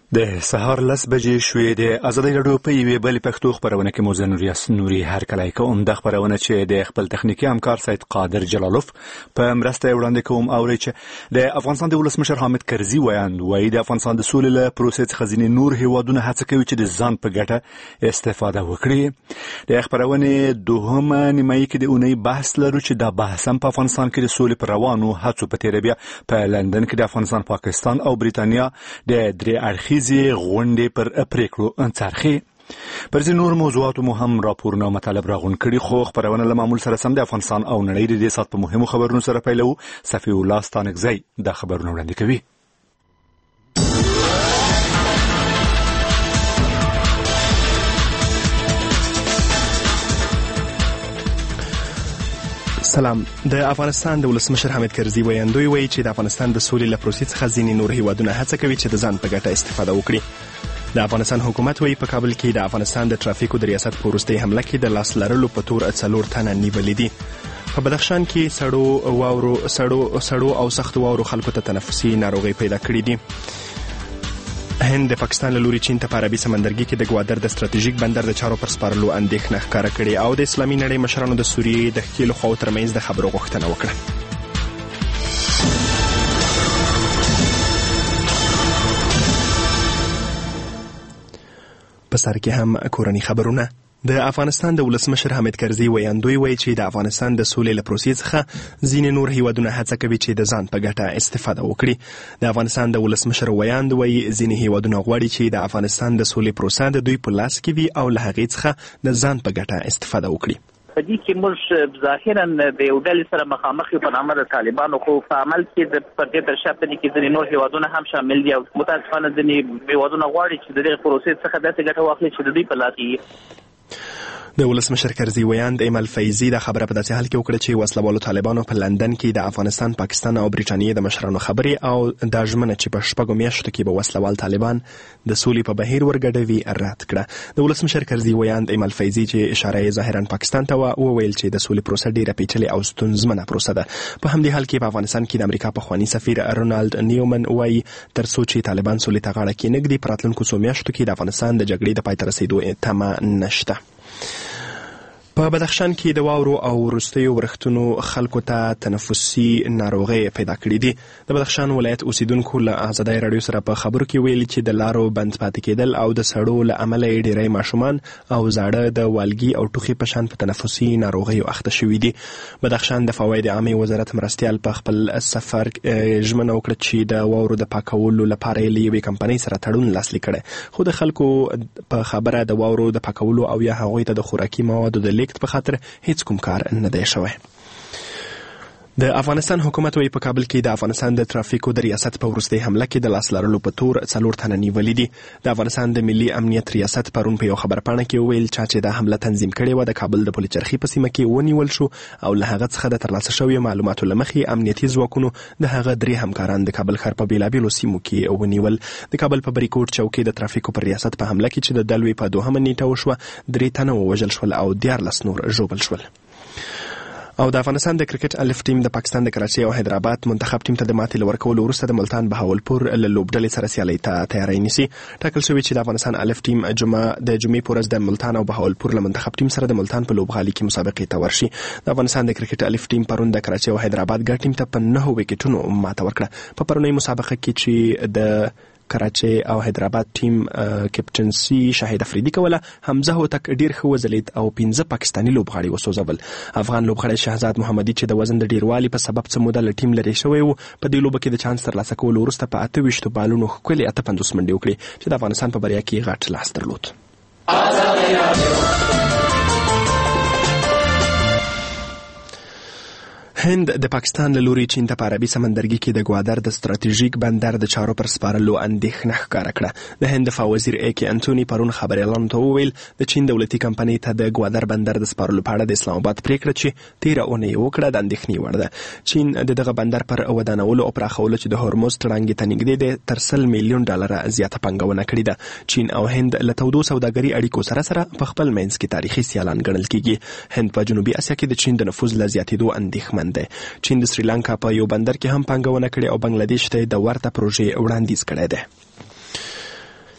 د سهار 10 بجې شوې د ازادي راډیو په یوې بلې پښتو خبرونه کې موزه نوري هر کله کوم د خبرونه چې د خپل تخنیکی همکار سید قادر جلالوف په مرسته وړاندې کوم او چې د افغانستان د ولسمشر حامد کرزي وایي د افغانستان د سولې له پروسې څخه ځینې نور هیوادونه هڅه کوي چې د ځان په ګټه استفاده وکړي. د خبرونه دوهمه نیمایي کې د اونۍ بحث لرو چې دا بحث هم په افغانستان کې د سولې پر روانو هڅو په تیر بیا په لندن کې د افغانستان پاکستان او بریتانیا د درې اړخیز غونډې پر پریکړو انڅرخي. پر ځینو نور موضوعاتو مو هم راپورونه او مطالب راغون کړي، خو خبرونه له معمول سره سم د افغانستان او نړۍ د دې سات په مهمو خبرونو سره پیلو. صفی الله ستانکزی دا خبرونه وړاندې کوي. سلام. د افغانستان د ولسمشر حامد کرزي ویاندوی وایي چې د افغانستان د سولې له پروسې څخه ځینې نور هیوادونه هڅه کوي چې د ځان په ګټه استفاده وکړي. د افغانستان حکومت وایي په کابل کې د افغانستان د ترافیکو د ریاست په وروستۍ حمله کې د لاس لرلو په تور 4 تنه نیولي دي. په بدخشان کې سړو او سختو واورو خلکو ته تنفسي ناروغي پیدا کړې دي. هند د پاکستان له لوري چین ته په عربي سمندرګي کې د ګوادر د ستراتیژیک بندر د چارو پر سپارلو اندېښنه ښکاره کړې او د اسلامي نړۍ مشرانو د سوریې د ښکېلو خواو ترمنځ د خبرو غوښتنه وکړه. په سر کې هم کورني خبرونه. د افغانستان د ولسمشر حامد کرزي ویاندوی وایي چې د افغانستان د سولې له پروسې څخه ځینې نور هیوادونه هڅه کوي چې د ځان په ګټه استفاده وکړي. د افغانستان د ولسمشر ویاند وایي ځینې هیوادونه غواړي چې د افغانستان د سولې پروسه د دوی په لاس کې وي او له هغې څخه د ځان په ګټه استفاده وکړي. په دې کې موږ ظاهرا د یو ډلې سره مخامخ یو په نامه د طالبانو، خو په عمل کې د پردې تر شا په دې کې ځینې نور هیوادونه هم شامل دي او متاسفانه ځینې هیوادونه غواړي چې د دې پروسې څخه داسې ګټه واخلي چې د دوی په لاس کې. د ولسمشر کرزي ویاند ایمل فیضي دا خبره په داسې حال کې وکړه چې وسلوالو طالبانو په لندن کې د افغانستان، پاکستان او بریټانیې د مشرانو خبرې او دا ژمنه چې په 6 میاشتو کې به وسلوال طالبان د سولې په بهیر ورګډوي رد کړه. د ولسمشر کرزي ویاند ایمل فیضي چې اشاره یې ظاهرا پاکستان ته وویل چې د سولې پروسه ډیره پیچلې او ستونزمنه پروسه ده. په همدې حال کې په افغانستان کې د امریکا پخوانی سفیر رونالد نیومن وایي تر څو چې طالبان سولې ته غاړه کېنږدي په راتلونکو 2 میاشتو کې د افغانستان د جګړې د پای ته رسیدو تمه نشته. په بدخشان کې د واورو او وروستیو ورښتونو خلکو ته تنفسي ناروغي پیدا کړې دي. د بدخشان ولایت اوسیدونکو له ازادي راډیو سره په خبرو کې ویلي چې د لارو بند پاتې کېدل او د سړو له امله ډېری ماشومان او زاړه د والګي او ټوخي په شان په تنفسي ناروغیو اخته شوي دي. بدخشان د فواید عامه وزارت مرستیال په خپل سفر ژمنه وکړه چې د واورو د پاکولو لپاره یې له یوې کمپنۍ سره تړون لاسلیک کړی، خو د خلکو په خبره د واورو د پاکولو او یا هغوی ته د خوراکي موادو د لیږد په خاطر هیڅ کوم کار نه دی شوی. د افغانستان حکومت وایي په کابل کې د افغانستان د ترافیکو د ریاست په وروستۍ حمله کې د لاس لرلو په تور 4 تنه نیولي دي. د افغانستان د ملي امنیت ریاست پرون په یو خبرپاڼه کې وویل چې دا حمله تنظیم کړې وه د کابل د پلچرخي په سیمه کې ونیول شو او له هغه څخه د ترلاسه شویو معلوماتو له مخې امنیتي ځواکونو د هغه 3 همکاران د کابل ښار په بېلابېلو سیمو کې ونیول. د کابل په بریکوټ چوکۍ د ترافیکو پر ریاست په حمله کې چې د دلوي په 2 نیټه وشوه 3 تنه ووژل شول او 14 نور ژوبل شول. او د افغانستان د کرکټ الف ټیم د پاکستان د کراچۍ او حیدرآباد منتخب ټیم ته د ماتې له ورکولو وروسته د ملتان بهاولپور له لوبډلې سره سیالۍ ته تیاری نیسي. ټاکل شوی چې د افغانستان الف ټیم د جمعې په ورځ د ملتان او بهاولپور له منتخب ټیم سره د ملتان په لوبغالي کې مسابقې ته ورشي. د افغانستان د کرکټ الف ټیم پرون د کراچۍ او حیدرآباد ګډ ټیم ته په 9 وکټونو ماته ورکړه. په پرونۍ مسابقه کې چې د کراچۍ او حیدرآباد ټیم کپټنسي شاهد افریدي کوله، حمزه هوتک ډیر ښه وځلید او 15 پاکستاني لوبغاړي وسوځول. افغان لوبغاړی شهزاد محمدي چې د وزن د ډیروالي په سبب څه موده له ټیم لرې شوی و، په دې لوبه کې د چانس ترلاسه کولو وروسته په 28 بالونو ښکلې 58 منډې وکړې چې د افغانستان په بریا کې غټ لاس درلود. هند د پاکستان له لوري چین ته په عربي سمندرګي کې د ګوادر د ستراتیژیک بندر د چارو پر سپارلو اندېښنه ښکاره کړه. د هند دفاع وزیر ایکی انتوني پرون خبریالانو ته وویل د چین دولتي کمپنۍ ته د ګوادر بندر د سپارلو په اړه د اسلام آباد پریکړه چې 13 اونۍ وکړه د اندېښنې وړ ده. چین د دغه بندر پر ودانولو او پراخولو چې د هرمز تړانګې ته نږدې دی تر $100 میلیون زیاته پانګونه کړې ده. چین او هند له تودو سوداګري اړیکو سره په خپل منځ کې تاریخي سیالان ګڼل کیږي. هند په جنوبي اسیا کې د چین د نفوذ له زیاتېدو اندېښمن دی. چین د سریلانکا په یو بندر کې هم پانګونه کړې او بنگلاديش ته د ورته پروژې وړاندیز کړی دی.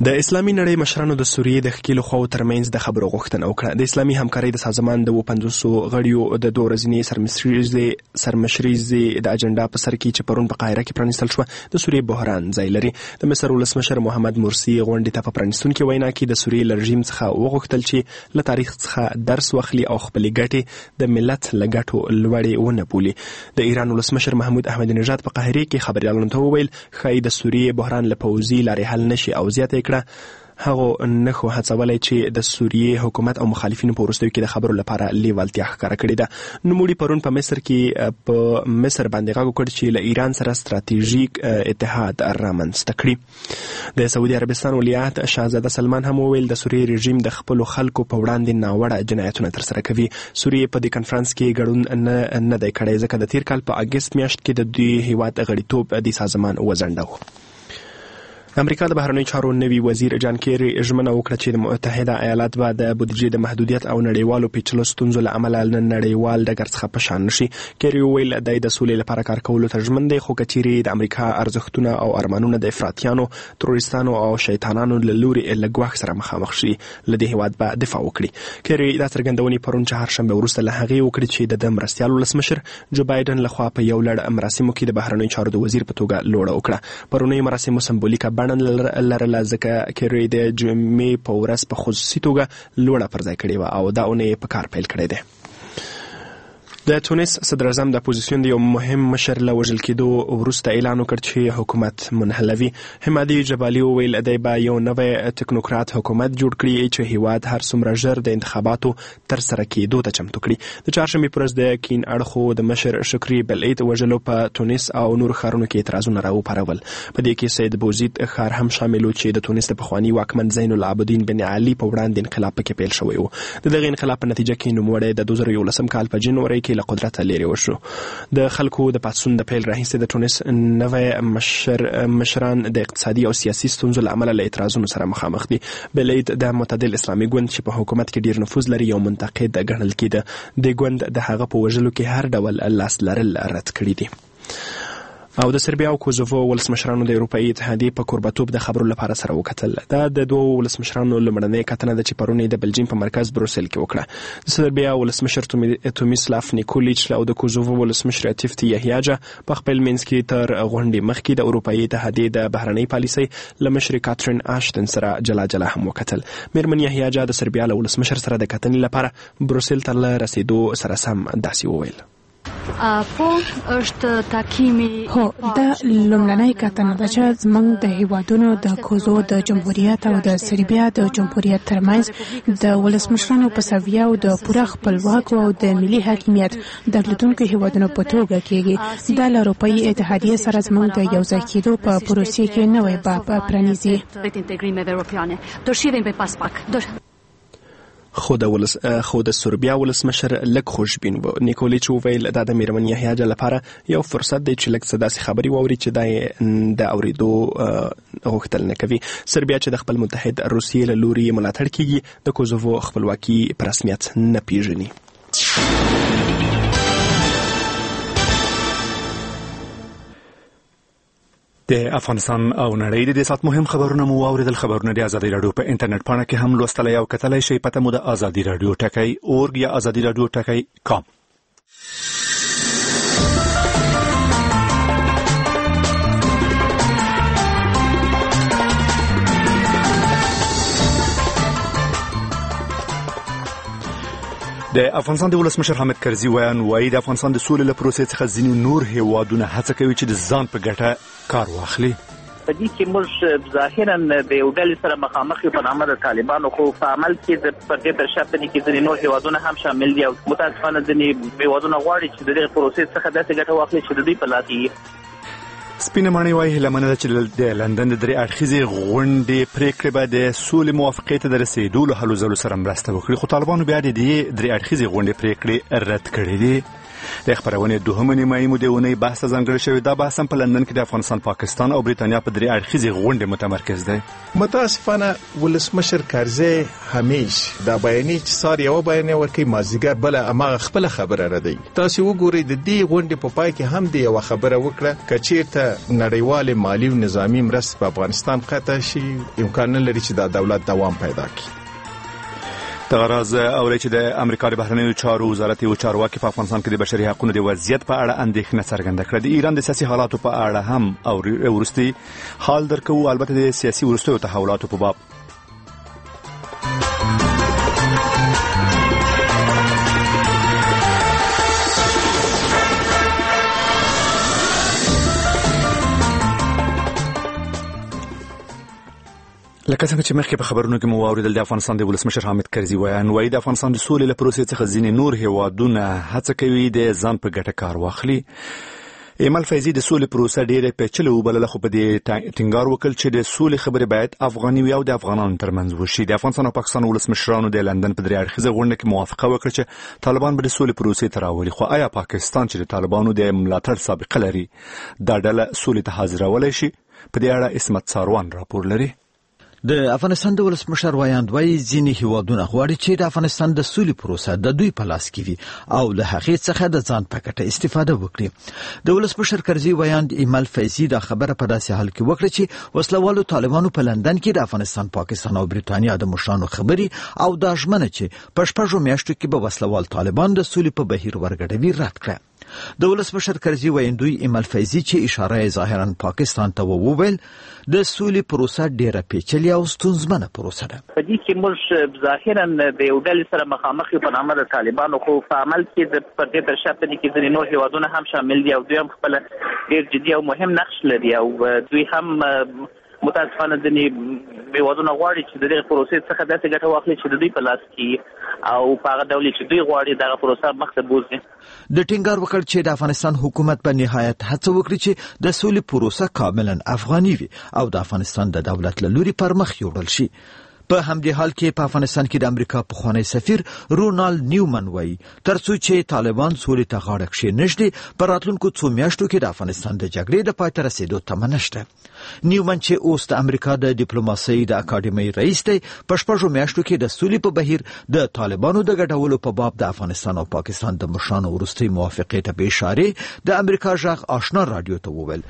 د اسلامي نړۍ مشرانو د سوریې د ښکېلو خواو ترمنځ د خبرو غوښتنه وکړه. د اسلامي همکارۍ د سازمان د 50 غړیو د 2 ورځنۍ سرمشريزې د اجنډا په سر کې چې پرون په قاهره کې پرانیستل شو د سوریې بحران ځای لري. د مصر ولسمشر محمد مرسي غونډې ته په پرانیستونکې وینا کې د سوریې رژیم څخه وغوښتل چې له تاریخ څخه درس واخلي او خپلې ګټې د ملت له ګټو لوړې ونه بولي. د ایران ولسمشر محمود احمدي نژاد په قاهره کې خبريالانو ته وویل ښایي د سوریې بحران له پوځي لارې حل نشي او زیاته هغه نخو هڅولای چې د سوریې حکومت او مخالفینو په وروستیو کې د خبرو لپاره لیوالتیا ښکاره کړې ده. نوموړي پرون په مصر کې په مصر باندې غږ وکړ چې له ایران سره ستراتیژیک اتحاد رامنځته کړي. د سعودي عربستان ولیعهد شاهزاده سلمان هم وویل د سوریې رژیم د خپلو خلکو په وړاندې ناوړه جنایتونه ترسره کوي. سوریې په دې کنفرانس کې ګډون نه دی کړی ځکه د تیر کال په اګست میاشت کې د دوی هیواد غړیتوب د سازمان وځنډاوه. امریکا د بهرنیو چارو نوي وزیر جان کیری ژمنه وکړه چې د متحده ایالات به د بودیجې د محدودیت او نړیوالو پیچلو ستونزو له امله نړیوال ډګر څخه په شان نشي. کیری وویل د سولې لپاره کار کولو ته ژمن دی، خو کچېرې د امریکا ارزښتونه او ارمانونه د افراطیانو، تروریستانو او شیطانانو له لوري له ګواښ سره مخامخ شي، له دې هیواد به دفاع وکړي. کیری دا څرګندونې پرون چهارشنبه وروسته له هغې وکړې چې د مرستیال ولسمشر جو بایدن لخوا په یو لړ مراسمو کې د بهرنیو چارو د وزیر په توګه لوړه وکړه. پرونی مراسمو سمبولیکه بڼه لرله ځکه کیری د جمعې په ورځ په خصوصي توګه لوړه پر ځای کړې وه او دا اونۍ په کار پیل کړی دی. د تونس صدر اعظم د اپوزیسیون د یو مهم مشر له وژل کېدو وروسته اعلان وکړ چې حکومت منحلوي. حمادي جبالي وویل دی به یو نوی تکنوکرات حکومت جوړ کړي چې هیواد هر څومره ژر د انتخاباتو ترسره کېدو ته چمتو کړي. د چهارشنبې په ورځ د کین اړخو د مشر شکري بلعید وژلو په تونس او نور ښارونو کې اعتراضونه راوپارول. په دې کې سید بوزید ښار هم شامل و چې د تونس د پخواني واکمن زین العابدین بن علي په وړاندې انقلاب پکې پیل شوی و. د دغه انقلاب په نتیجه کې نوموړی د 2011 کال په جنوري کې له قدرت لري وشو. د خلکو د پاڅون د پیل راهیسې د تونس نوی مشران د اقتصادي او سیاسي ستونزو له امله له اعتراضونو سره مخامخ دي. بلعید د معتدل اسلامي ګوند چې په حکومت کې ډیر نفوذ لري یو منتقد ګڼل کېده. د ګوند د هغه په وژلو کې هر ډول لاس لرل رد کړي دي. او د سربیا او کوزوو ولسمشرانو د اروپایي اتحادیې په کوربتوب د خبرو لپاره سره وکتل. دا د دوه ولسمشرانو لومړنۍ کتنه ده چې پرون د بلجیم په مرکز بروسل کې وکړه. د سربیا ولسمشر تومیسلاف نیکولیچ او د کوزوو ولسمشر اتیفتی یحیاجا په خپل منځ کې تر غونډې مخکې د اروپایي اتحادیې د بهرنۍ پالیسۍ له مشرې کاترین آشتن سره جلا جلا هم وکتل. میرمن یحیاجا د سربیا له ولسمشر سره د کتنې لپاره بروسل ته له رسیدو سره سم داسې وویل: هو دا لومړنۍ کتنه ده چې زموږ د هیوادونو د کوزو د جمهوریت او د سربیا د جمهوریت ترمنځ د ولسمشرانو په سویه او د پوره خپلواکو او د ملي حاکمیت درلودونکو هیوادونو په توګه کېږي. دا له اروپایي اتحادیې سره زموږ د یوځای کېدو په پروسې کې نوی باب پرانیزي. خو د سربیا ولسمشر لږ خوشبین و. نیکولیچ وویل دا د میرمن یحیاجا لپاره یو فرصت دی چې لږ څه داسې خبرې واوري چې دا د اورېدو غوښتل نه کوي. سربیا چې د خپل متحد روسیې له لوري ملاتړ کېږي د کوزوو خپلواکي په رسمیت نه پیژني. د افغانستان او نړۍ د دې سات مهم خبرونه مو واوریدل. خبرونه د ازادي رادیو په انټرنیټ پاڼه کې هم لوستلای او کتلای شئ. پته مو د ازادي رادیو ټکی .org یا ازادي رادیو .com. د افغانستان د ولسمشر حامد کرزي وایي د افغانستان د سولې له پروسې څخه ځینې نور هیوادونه هڅه کوي چې د ځان په ګټه کار واخلي. په دې کې موږ ظاهرا د یو ډلې سره مخامخ یو په نامه د طالبانو، خو په عمل کې د پردې تر شا پنې کې ځینې نور هیوادونه هم شامل دي او متاسفانه ځینې هیوادونه غواړي چې د دې پروسې څخه داسې ګټه واخلي چې د دوی په لاس کې. سپینه ماڼۍ وایي هیله مننه چې د لندن د 3 اړخیزې غونډې پریکړې به د سولې موافقې ته د رسېدو له هلو ځلو سره مرسته وکړي، خو طالبانو بیا د دې 3 اړخیزې غونډې پریکړې رد کړې دي. د خبرونې دوهمه نیمایي مو د اونۍ بحث ځانګړی شوی. دا بحث په لندن کې د افغانستان، پاکستان او بریتانیا په درې اړخیزې غونډې متمرکز دی. متاسفانه ولسمشر کرزی همیش دا بیانیه چې سار یو بیانیه ورکوي مازیګر بل امغه خپل خبره ردی. تاسو وګورئ د دې غونډې په پای کې هم د یو خبره وکړه کچیرته نړیوال مالی او نظامی مرسته په افغانستان قطع شي امکان لري چې دا دولت دوام پیدا کړي. دغه راز اوري چې د امریکا د بهرنیو چارو وزارت یو چارواکي په افغانستان کې د بشري حقوقو د وضعیت په اړه اندېښنه څرګنده کړه. د ایران د سیاسي حالاتو په اړه هم او ورستي حال درکو، البته د سیاسي ورستیو تحولاتو په باب. لکه څنګه چې مخکې په خبرونو کې مو واوریدل، د افغانستان د ولسمشر حامد کرزي وایي د افغانستان د سولې له پروسې څخه ځینې نور هیوادونه هڅه کوي د ځان په ګټه کار واخلي. ایمل فیضي د سولې پروسه ډېره پیچلې وبلله، خو په دې ټینګار وکړ چې د سولې خبرې باید افغاني وي او د افغانانو ترمنځ وشي. د افغانستان او پاکستان ولسمشرانو د لندن په درې اړخیزه غونډه کې موافقه وکړه چې طالبان به د سولې پروسې ته راولي. خو آیا پاکستان چې د طالبانو د ملاتړ سابقه لري دا ډله سولې ته حاضرولای شي؟ په دې اړه اسمت ساروان راپور لري. د افغانستان د ولسمشر وایاند وایي ځینې هیوادونه غواړي چې د افغانستان د سولې پروسه د دوی په لاس کې وي او له هغې څخه د ځان په ګټه استفاده وکړي. د ولسمشر کرزي وایاند ایمل فیضي دا خبره په داسې حال کې وکړه چې وسلوالو طالبانو په لندن کې د افغانستان، پاکستان او بریتانیا د مشرانو خبري او دا ژمنه چې په شپږو میاشتو کې به وسلوال طالبان د سولې په بهیر ورګډوي رد کړه. د ولسمشر کرزي وایندوی ایمل فیضي چې اشاره ظاهرا پاکستان ته وویل د سولې پروسه ډیره پیچلې او ستونزمنه پروسه ده. په دې کې موږ ظاهرا د یو ډلې سره مخامخ یو په نامه د طالبانو، خو په عمل کې د پردې تر شا په دې کې ځینې نور هیوادونه هم شامل دي او دوی هم خپل ډېر جدي او مهم نقش لري او دوی هم متاسفانه ځینې هیوادونه غواړي چې د دې پروسې څخه داسې ګټه واخلي چې د دوی په لاس کې او په هغه ډول چې دوی غواړي دغه پروسه مخته بوځي. د ټینګار وکړ چې د افغانستان حکومت په نهایت هڅه وکړي چې د سولې پروسه کاملا افغاني وي او د افغانستان د دولت له لوري پر مخ یوړل شي. په همدې حال کې په افغانستان کې د امریکا پخوانی سفیر رونالد نیومن وایي ترڅو چې طالبان سولې ته غاړه کښېنږدي په راتلونکو څو میاشتو کې د افغانستان د جګړې د پای ته رسېدو تمه نشته. نیومن چې اوس د امریکا د ډیپلوماسۍ د اکاډمۍ رئیس دی په شپږو میاشتو کې د سولې په بهیر د طالبانو د ګډولو په باب د افغانستان او پاکستان د مشرانو وروستۍ موافقې ته په اشاره د امریکا غږ آشنا رادیو ته وویل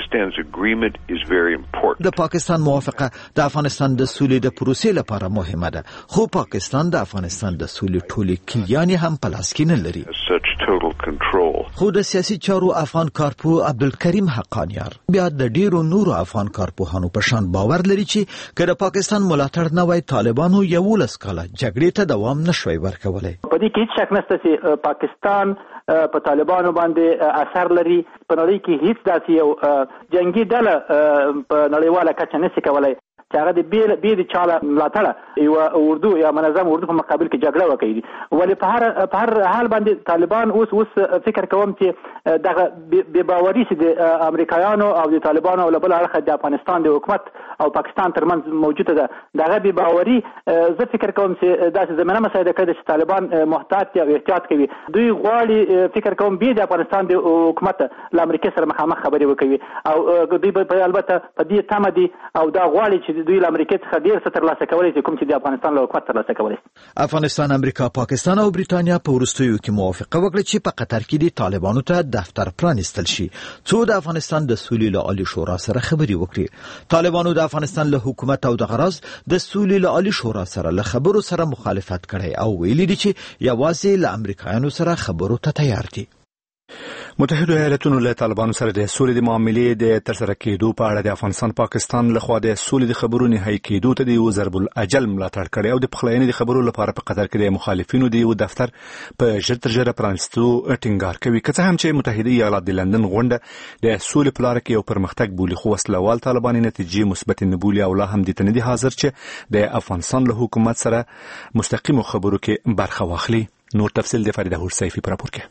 د پاکستان موافقه د افغانستان د سولې د پروسې لپاره مهمه ده، خو پاکستان د افغانستان د سولې ټولې کلیانې هم په لاس کې نه لري. خو د سیاسي چارو افغان کارپو عبدالکریم حقانیار بیا د ډیرو نورو افغان کارپوهانو په شان باور لري چې که د پاکستان ملاتړ نه وای طالبانو 11 کاله جګړې ته دوام نشوي ورکولای. په دې کې هیڅ شک نشته چې پاکستان په طالبانو باندې اثر لري. په نړۍ کې هیڅ داسې یو جنگي ډله په نړیواله کچه نشي کولای چې هغه د بیر چاله ملاتړه یو اردو یا منظم اردو په مقابل کې جګړه وکړي. ولې په هر حال باندې طالبان اوس فکر کوم چې دغه بے باوري چې د امریکایانو او د طالبانو او بل اړخ د افغانستان د حکومت او پاکستان ترمنځ موجوده ده، دغه بے باوري زه فکر کوم چې داسې زمينه مساعده کوي چې طالبان محتاط او احتیاط کوي. دوی غواړي فکر کوم به د افغانستان د حکومت له امریکا سره مخامخ خبرې وکړي او دوی به البته په دې تمه دي او دا غواړي چې دوی له امریکا څخه ډیر څه ترلاسه کولی چې کوم چې د افغانستان له حکومت ترلاسه کولی. افغانستان، امریکا، پاکستان او بریتانیا په وروستیو کې موافقه وکړه چې په قطر کې د طالبانو ته دفتر پرانیستل شي څو د افغانستان د سولې له عالی شورا سره خبرې وکړي. طالبانو د افغانستان له حکومت او د غرض د سولې له عالی شورا سره له خبرو سره مخالفت کړي او ویلي دي چې یوازې له امریکایانو سره خبرو ته تیار دي. متحده ایالاتونو له طالبانو سره د سولې د معاملې د ترسره کېدو په اړه د افغانستان پاکستان لخوا د سولې د خبرو نهایی کېدو ته د یو ضرب الاجل ملاتړ کړی او د پخلاینې د خبرو لپاره په قطر کې د مخالفینو د یو دفتر په ژر تر ژره پرانیستو ټینګار کوي. که څه هم چې متحده ایالات د لندن غونډه د سولې په لاره کې یو پرمختګ بولي، خو وسلوال طالبان نتیجې مثبت نه بولي او لا هم د تندي حاضر چې د افغانستان له حکومت سره مستقیم خبرو کې برخه واخلي. نور تفصیل د فریده هورسیفي پر راپور کې.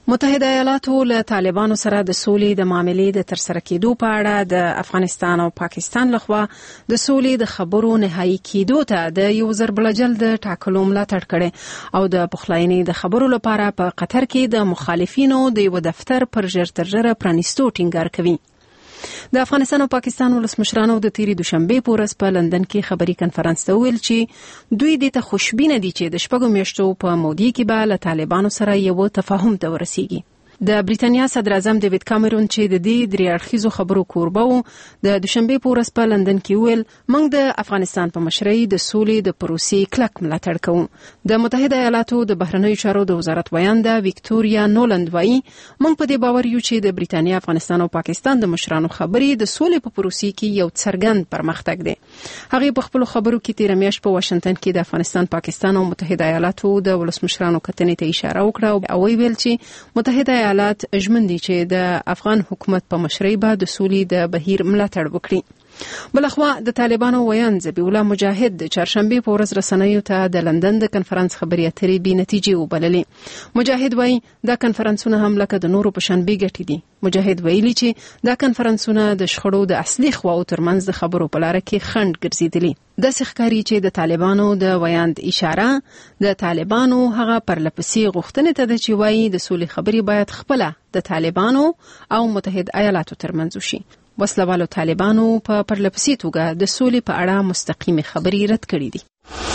متحده ایالاتو له طالبانو سره د سولې د معاملې د ترسره کېدو په اړه د افغانستان او پاکستان لخوا د سولې د خبرو نهایی کېدو ته د یو ضربلجل د ټاکلو ملاتړ کړي او د پخلاینې د خبرو لپاره په قطر کې د مخالفینو د یو دفتر پر ژر تر ژره پرانیستو ټینګار کوي. د افغانستان او پاکستان ولسمشرانو د تیری دوشنبه په ورځ په لندن کې خبري کنفرانس ته ویل چې دوی د ته خوشبینه دي چې د شپږو میاشتو په مودې کې به له طالبانو سره یو تفاهم ته ورسیږي. د بریټانیا صدر اعظم ډیوډ کامرون چې د دې درې اړخیزو خبرو کوربه وو د دوشنبه په ورځ په لندن کې ویل موږ د افغانستان په مشرۍ د سولې د پروسې کلک ملاتړ کوو. د متحده ایالاتو د بهرنیو چارو د وزارت ویانده ویکټوریا نولند وایي موږ په دې باور یو چې د بریټانیا افغانستان او پاکستان د مشرانو خبرې د سولې په پروسې کې یو څرګند پرمختګ دی. هغه په خپل خبرو کې تیر میاشت په واشنگټن کې د افغانستان پاکستان او متحده ایالاتو د ولسمشرانو کتنې ته اشاره وکړه او ویل چې متحده ایالات ژمن دي چې د افغان حکومت په مشرۍ به د سولې د بهیر ملاتړ وکړي. بلخوا د طالبانو ویان ذبیح الله مجاهد د چهارشنبه په ورځ رسنیو ته د لندن د کنفرانس خبري اترې بې نتیجې وبللې. مجاهد وایي دا کنفرانسونه هم لکه د نورو په شان بې ګټې دي. مجاهد ویلي چې دا کنفرانسونه د شخړو د اصلي خواو ترمنځ د خبرو په لار کې خنډ ګرځېدلي. د ښکاری چې د طالبانو د ویاند اشاره د طالبانو هغه پرلپسې غوښتنې ته د چې وایي د سولې خبري باید خپله د طالبانو او متحد ایالاتو ترمنځ وشي. وسلوالو طالبانو په پرلپسې توګه د سولې په اړه مستقیمه خبري رد کړې دي.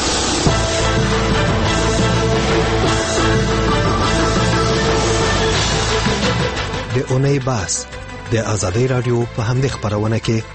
د اونۍ باس د آزادۍ رادیو په همدې خبرونه کې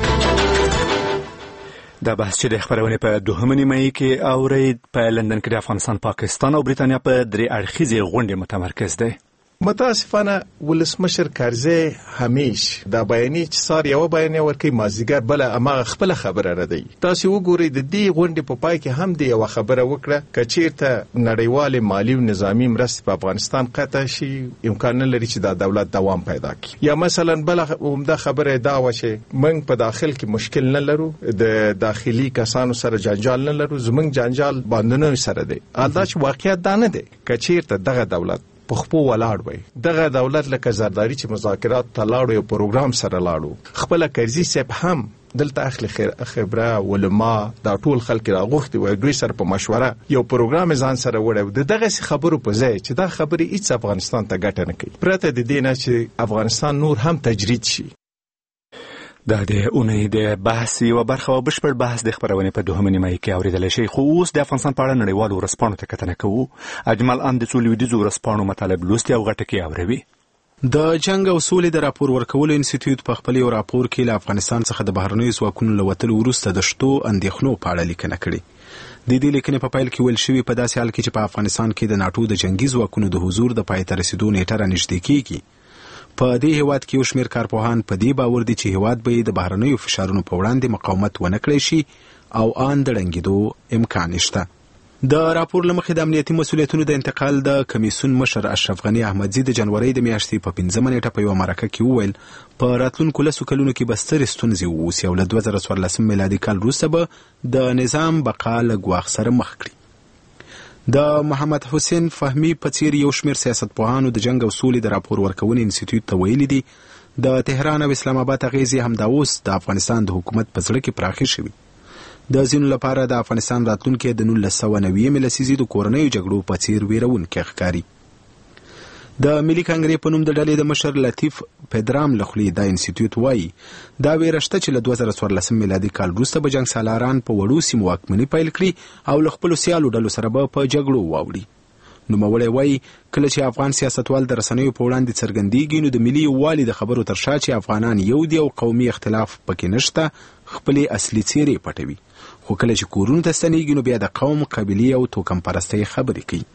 دا بحث چې د خبرونه په دوهمه نیمه کې اورید په لندن کې د افغانستان، پاکستان او بریتانیا په درې اړخیزې غونډې متمرکز دی. متاسفانه ولسمشر کارزی همیش دا بیانیه چې سار یو بیانیه ورکوي مازیګر بل امغه خپل خبره ردی. تاسو وګورئ د دې غونډې په پای کې هم د یو خبره وکړه کچیرته نړیوال مالی او نظامی مرستې په افغانستان قطع شي امکان نه لري چې دا دولت دوام پیدا کړي. یا مثلا بل عمده خبره دا و چې موږ په داخل کې مشکل نه لرو، د داخلي کسانو سره جنجال نه لرو، زموږ جنجال باندې سره دی. دا چې واقعیت دا نه دی. کچیرته دغه دولت په خپل ولاړ وي، دغه دولت لکه زرداری چې مذاکرات تلاړو یو پروګرام سره لاړو، خپل کرزي صاحب هم دلته اخلي خبره علما دا ټول خلک راغوښتي وي دوی سره په مشوره یو پروګرام ځان سره وړو. دغه خبرو په ځای چې دا خبرې هیڅ افغانستان ته ګټه نه کوي پرته د دې نه چې افغانستان نور هم تجرید شي. دا د اونۍ د بحث یو برخه او بشپړ بحث د خبرونه په دوهمه نیمه کې اوریدل شي. خو اوس د افغانستان په اړه نړیوالو ورسپانو ته کتنه کوو. اجمل ان د سولې د ورسپانو مطالب لوستي او غټه کې اوروي. د جنگ او سولې د راپور ورکولو انسټیټیوټ په خپل یو راپور کې له افغانستان څخه د بهرنیو ځواکونو لوتلو وروسته د شتو اندېښنو په اړه لیکنه کړې. د دې لیکنې په پیل کې ویل شوی په داسې حال کې چې په افغانستان کې د ناتو د جنگي ځواکونو د حضور د پای ته رسیدو نیټه رانږدې کیږي. په دې هیواد کې یو شمېر کارپوهان په دې باور دي چې هیواد به د بهرنیو فشارونو په وړاندې مقاومت ونه کړی شي او آن د ړنګېدو امکان نشته. د راپور لمخې د امنیتي مسؤلیتونو د انتقال د کمیسیون مشر اشرف غنی احمدزي د جنوري د میاشتې په 15 نیټه په یو مرکه کې وویل په راتلونکو لسو کلونو کې به سترې ستونزې واوسي او له 2014 میلادي کال وروسته به د نظام بقا له ګواښ سره مخ کړي. د محمد حسین فهمي په څیر یو شمېر سیاستپوهانو د جنگ او سولې د راپور ورکونې انسټیټیوټ ته ویلي دي د تهران او اسلام آباد اغیزې هم دا اوس د افغانستان د حکومت په زړه کې پراخې شوي. د ځینو لپاره د افغانستان راتلونکی د 1990 لسیزې د کورنیو جګړو په څیر ویرونکی ښکاري. د ملي کانګرې په نوم د ډلې د مشر لطیف پدرام لخوا دا انسټیټیوټ وایي دا ویره شته چې له 2014 میلادي کال وروسته به جنګ سالاران په وړو سیمو واکمني پیل کړي او له خپلو سیالو ډلو سره به په جګړو واوړي. نوموړی وایي کله چې افغان سیاستوال د رسنیو په وړاندې څرګندېږي نو د ملي یووالي د خبرو تر شا چې افغانان یو دي او قومي اختلاف پکې نشته خپلې اصلي څېرې پټوي. خو کله چې کورونو ته ستنېږي نو بیا د قوم، قبیلې او توکم پرستۍ خبرې کوي.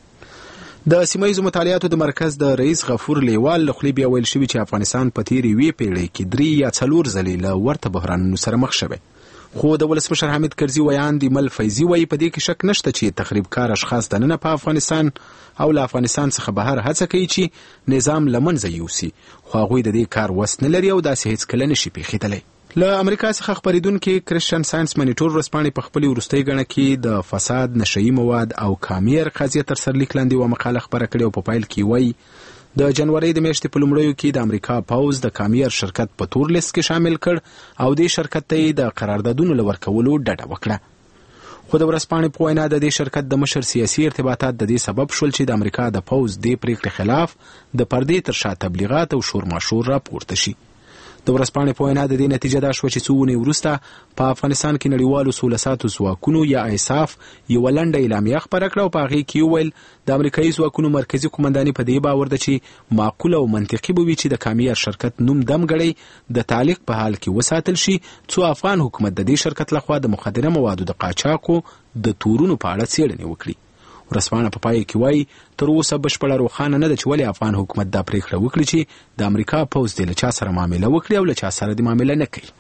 د سیمایي مطالعاتو د مرکز د رئیس غفور لیوال لخوا بیا ویل شوی چې افغانستان په تیرې وی پیړۍ کې 3 یا 4 ځلې له ورته بحرانونو سره مخ شوی. خو د ولسمشر حمید کرزي ویان دی مل فیضي وایي په دې کې شک نشته چې تخریبکار اشخاص دننه په افغانستان او له افغانستان څخه بهر هڅه کوي چې نظام لمنځه یوسي، خو هغوی د دې کار وس نه لري او داسې هیڅ کله نشي پیښیدلی. له امریکا څخه خبریدونکي کرسچن ساينس مانیټور ورسپانې په خپل وروستۍ غڼه کې د فساد، نشئی مواد او کامیر قضیه تر سرلیک لاندې و مقاله خبره کړې او په پایل کې وایي د جنوري د میاشتې په لومړیو کې د امریکا پوز د کامیر شرکت په تور لیست کې شامل کړ او د شرکت ته د قراردادونو لورکولو ډډه وکړه. خو د ورځپاڼې په وینا د دې شرکت د مشر سیاسي ارتباطات د دې سبب شول چې د امریکا د پوز د پریکړې خلاف د پردې تر شا تبلیغات او شورماشور راپورته شي. د ورځپاڼې په وینا د دې نتیجه دا شوه چې څو ونې وروسته په افغانستان کې نړیوالو سوله ساتو ځواکونو یا ایساف یوه لنډه اعلامیه خپره کړه او په هغې کې وویل د امریکایي ځواکونو مرکزي قومنداني په دې باور ده چې معقول او منطقي به وي چې د کامیر شرکت نوم دمګړی د تعلیق په حال کې وساتل شي څو افغان حکومت د دې شرکت لخوا د مخدره موادو د قاچاقو د تورونو په اړه څېړنې وکړي. ورځپاڼه په پای کې وایي تر اوسه بشپړه روښانه نه ده چې ولې افغان حکومت دا پریکړه وکړي چې د امریکا پوز دې له چا سره معامله وکړي او له چا سره دې معامله نه کوي.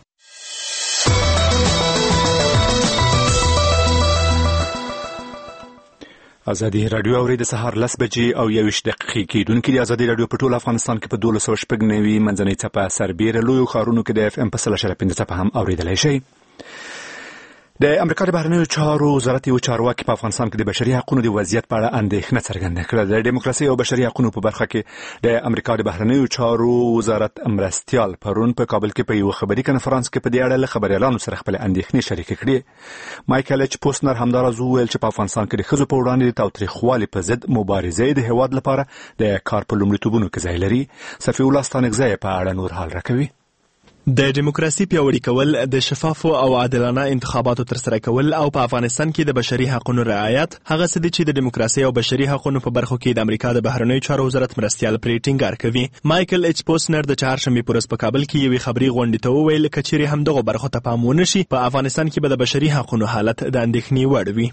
ازادي رادیو اوري د سهار 10 بجې او 21 دقیقې کېدونکې د ازادي رادیو په ټول افغانستان کې په 1290 منځنۍ څپه سربیره لویو ښارونو کې د FM په 0.5 څپه هم اوریدلای شئ. د امریکا د بهرنیو چارو وزارت یو چارواکي په افغانستان کې د بشري حقوقو د وضعیت په اړه اندېښنه څرګنده کړه. د دیموکراسي او بشري حقوقو په برخه کې د امریکا د بهرنیو چارو وزارت مرستیال پرون په کابل کې په یو خبري کنفرانس کې په دې اړه له خبريالانو سره خپل اندېښنې شریک کړې. مایکل اچ پوسنر همداراز وویل چې په افغانستان کې د ښځو په وړاندې د تاوتریخوالي په ضد مبارزې د هیواد لپاره د کار په لومړیتوبونو کې ځای لري. صفي الله ستانکزی په اړه نور حال راکوي. د دیموکراسي پیاوړي کول، د شفافو او عادلانه انتخاباتو ترسره کول او په افغانستان کې د بشري حقوقو رعایت هغه څه دي چې د دیموکراسي او بشري حقوقو په برخو کې د امریکا د بهرنیو چارو وزارت مرستیال پرې ټینګار کوي. مایکل اچ پوسنر د چهارشنبې په ورځ په کابل کې یوې خبري غونډې ته وویل که چیرې همدغه برخو ته پام ونه شي په افغانستان کې به د بشري حقوقو حالت د اندېښنې وړ وي.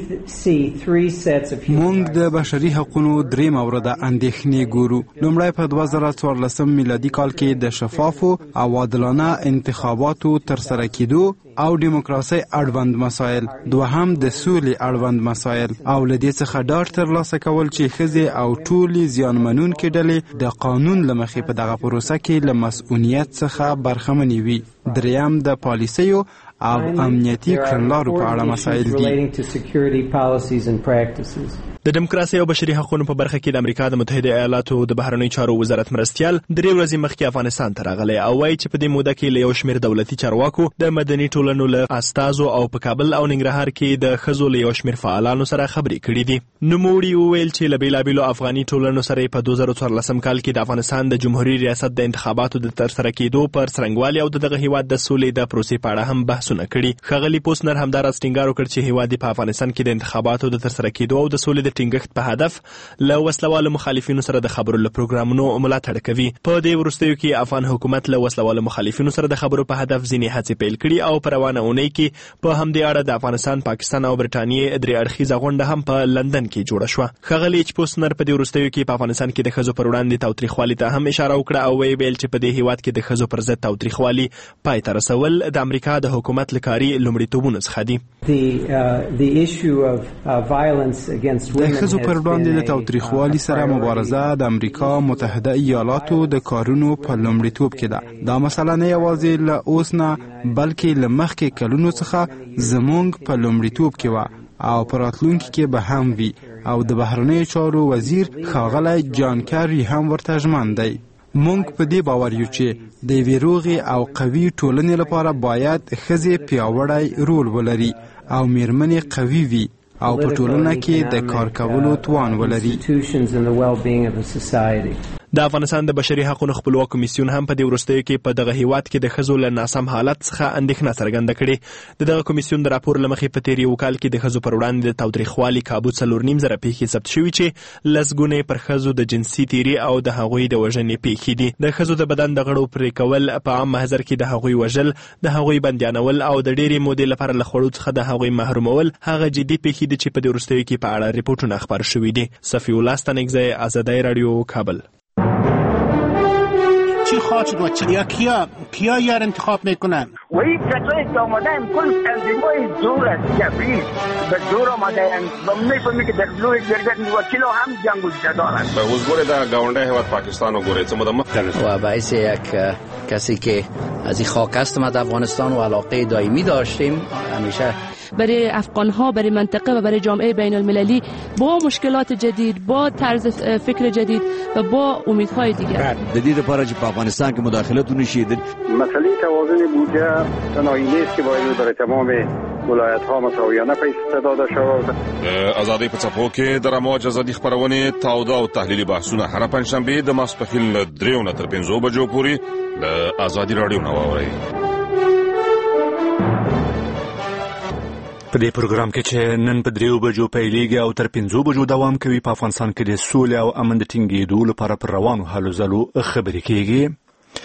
موږ د بشري حقوقو درې مورده اندېښنې ګورو. لومړی په 2014 میلادي کال کې د شفافو او عادلانه انتخاباتو ترسره کېدو او دیموکراسي اړوند مسایل، دوهم د سولې اړوند مسایل او له دې څخه ډاډ ترلاسه کول چې ښځې او ټولې زیانمنونکې ډلې د قانون له مخې په دغه پروسه کې له مسؤلیت څخه برخمنې وي. دریم د پالیسیو او امنیتي کړنلارو په اړه مسایل دي. د دیموکراسي او بشري حقوقو په برخه کې د امریکا د متحده ایالاتو د بهرنیو چارو وزارت مرستیال 3 ورځې مخکې افغانستان ته راغلی او وایي چې په دې موده کې له یو شمېر دولتي چارواکو، د مدني ټولنو له استازو او په کابل او ننګرهار کې د ښځو له یو شمېر فعالانو سره خبرې کړې دي. نوموړي وویل چې له بېلابېلو افغاني ټولنو سره په 2014 کال کې د افغانستان د جمهوریت ریاست د انتخاباتو د ترسره کېدو پر څرنګوالي او دغه هیواد د سولې د پروسې په اړه هم بحثونه کړي. ښاغلي پوسنر همداراز ټینګار وکړ چې هیواد په افغانستان کې د انتخاباتو د ترسره کېدو او د سولې د ټینګښت په هدف له وسلوالو مخالفینو سره د خبرو له پروګرامونو ملاتړ کوي. په دې وروستیو کې افغان حکومت له وسلوالو مخالفینو سره د خبرو په هدف ځینې هڅې پیل کړي او په روانه اونۍ کې په همدې اړه د افغانستان، پاکستان او برټانیې درې اړخیزه غونډه هم په لندن کې جوړه شوه. ښاغلي اچ پوسنر په دې وروستیو کې په افغانستان کې د ښځو پر وړاندې تاوتریخوالي ته هم اشاره وکړه او ویل چې په دې هیواد کې د ښځو پر ضد تاوتریخوالي پای ته رسول د امریکا د حکومت له کاري لومړیتوبونو څخه دي. د ښځو پر وړاندې د تاوتریخوالي سره مبارزه د امریکا متحده ایالاتو د کارونو په لومړیتوب کې ده. دا مسله نه یوازې له اوس نه بلکې له مخکې کلونو څخه زموږ په لومړیتوب کې وه او په راتلونکي کې به هم وي او د بهرنیو چارو وزیر ښاغلی جان کری هم ورته ژمن دی. موږ په دې باور یو چې د یوې روغې او قوي ټولنې لپاره باید ښځې پیاوړی رول ولري او میرمنې قوي وي او په ټولنه کې د کار کولو توان ولري. د افغانستان د بشري حقوقو خپلواک کمیسیون هم په دې وروستیو کې په دغه هیواد کې د ښځو له ناسم حالت څخه اندېښنه څرګنده کړې. دغه کمیسیون د راپور له مخې په تیر یو کال کې د ښځو پر وړاندې د تاوتریخوالي کابو 4.5 پیښې ثبت شوي چې لسګونې پر ښځو د جنسي تیري او د هغوی د وژنې پیښې دي. د ښځو د بدن د غړو پرې کول، په عام محضر کې د هغوی وژل، د هغوی بندیانول او د ډېرې مودې لپاره له خوړو څخه د هغوی محرومول هغه جدي پیښې دي چې په دې وروستیو کې په اړه ریپورټونه خپاره شوي دي. صفي الله ستانکزی، ازادي رادیو، کابل. چی خواهد شد و چی؟ یا کیا یار انتخاب میکنن؟ و این کسایی که آمدن کل تنظیم‌های زور است جبری به زور آمدن و می‌فهمی که در لوی جرگت وکیل هم جنگ دارند. اوس ګوره دا گاونډي هیواد پاکستان وګورئ څه مده مخکې و باعث یک کسی که از این خاک است ما در افغانستان و علاقه دائمی داشتیم همیشه برای افغان‌ها، برای منطقه و برای جامعه بین المللی با مشکلات جدید، با طرز فکر جدید و با امیدهای دیگر. جدید لپاره چې په افغانستان کې مداخلت ونشي. مسئله توازن بودجه تنهایی نیست که باید برای تمام ولایت‌ها مساویانه پیسې داده شود. ازادي په څپو کې د رموج ازادي خبرونه تاوده او تحلیلي بحثونه هر پنځشنبه د ماسپخیل 3 نه تر 5 بجو پورې د ازادي رادیو نو اوري. په دې پروګرام کې چې نن په 3 بجو پیلېږي او تر 5 بجو دوام کوي په افغانستان کې د سولې او امن د ټینګېدو لپاره پر روانو هلو ځلو خبرې کېږي.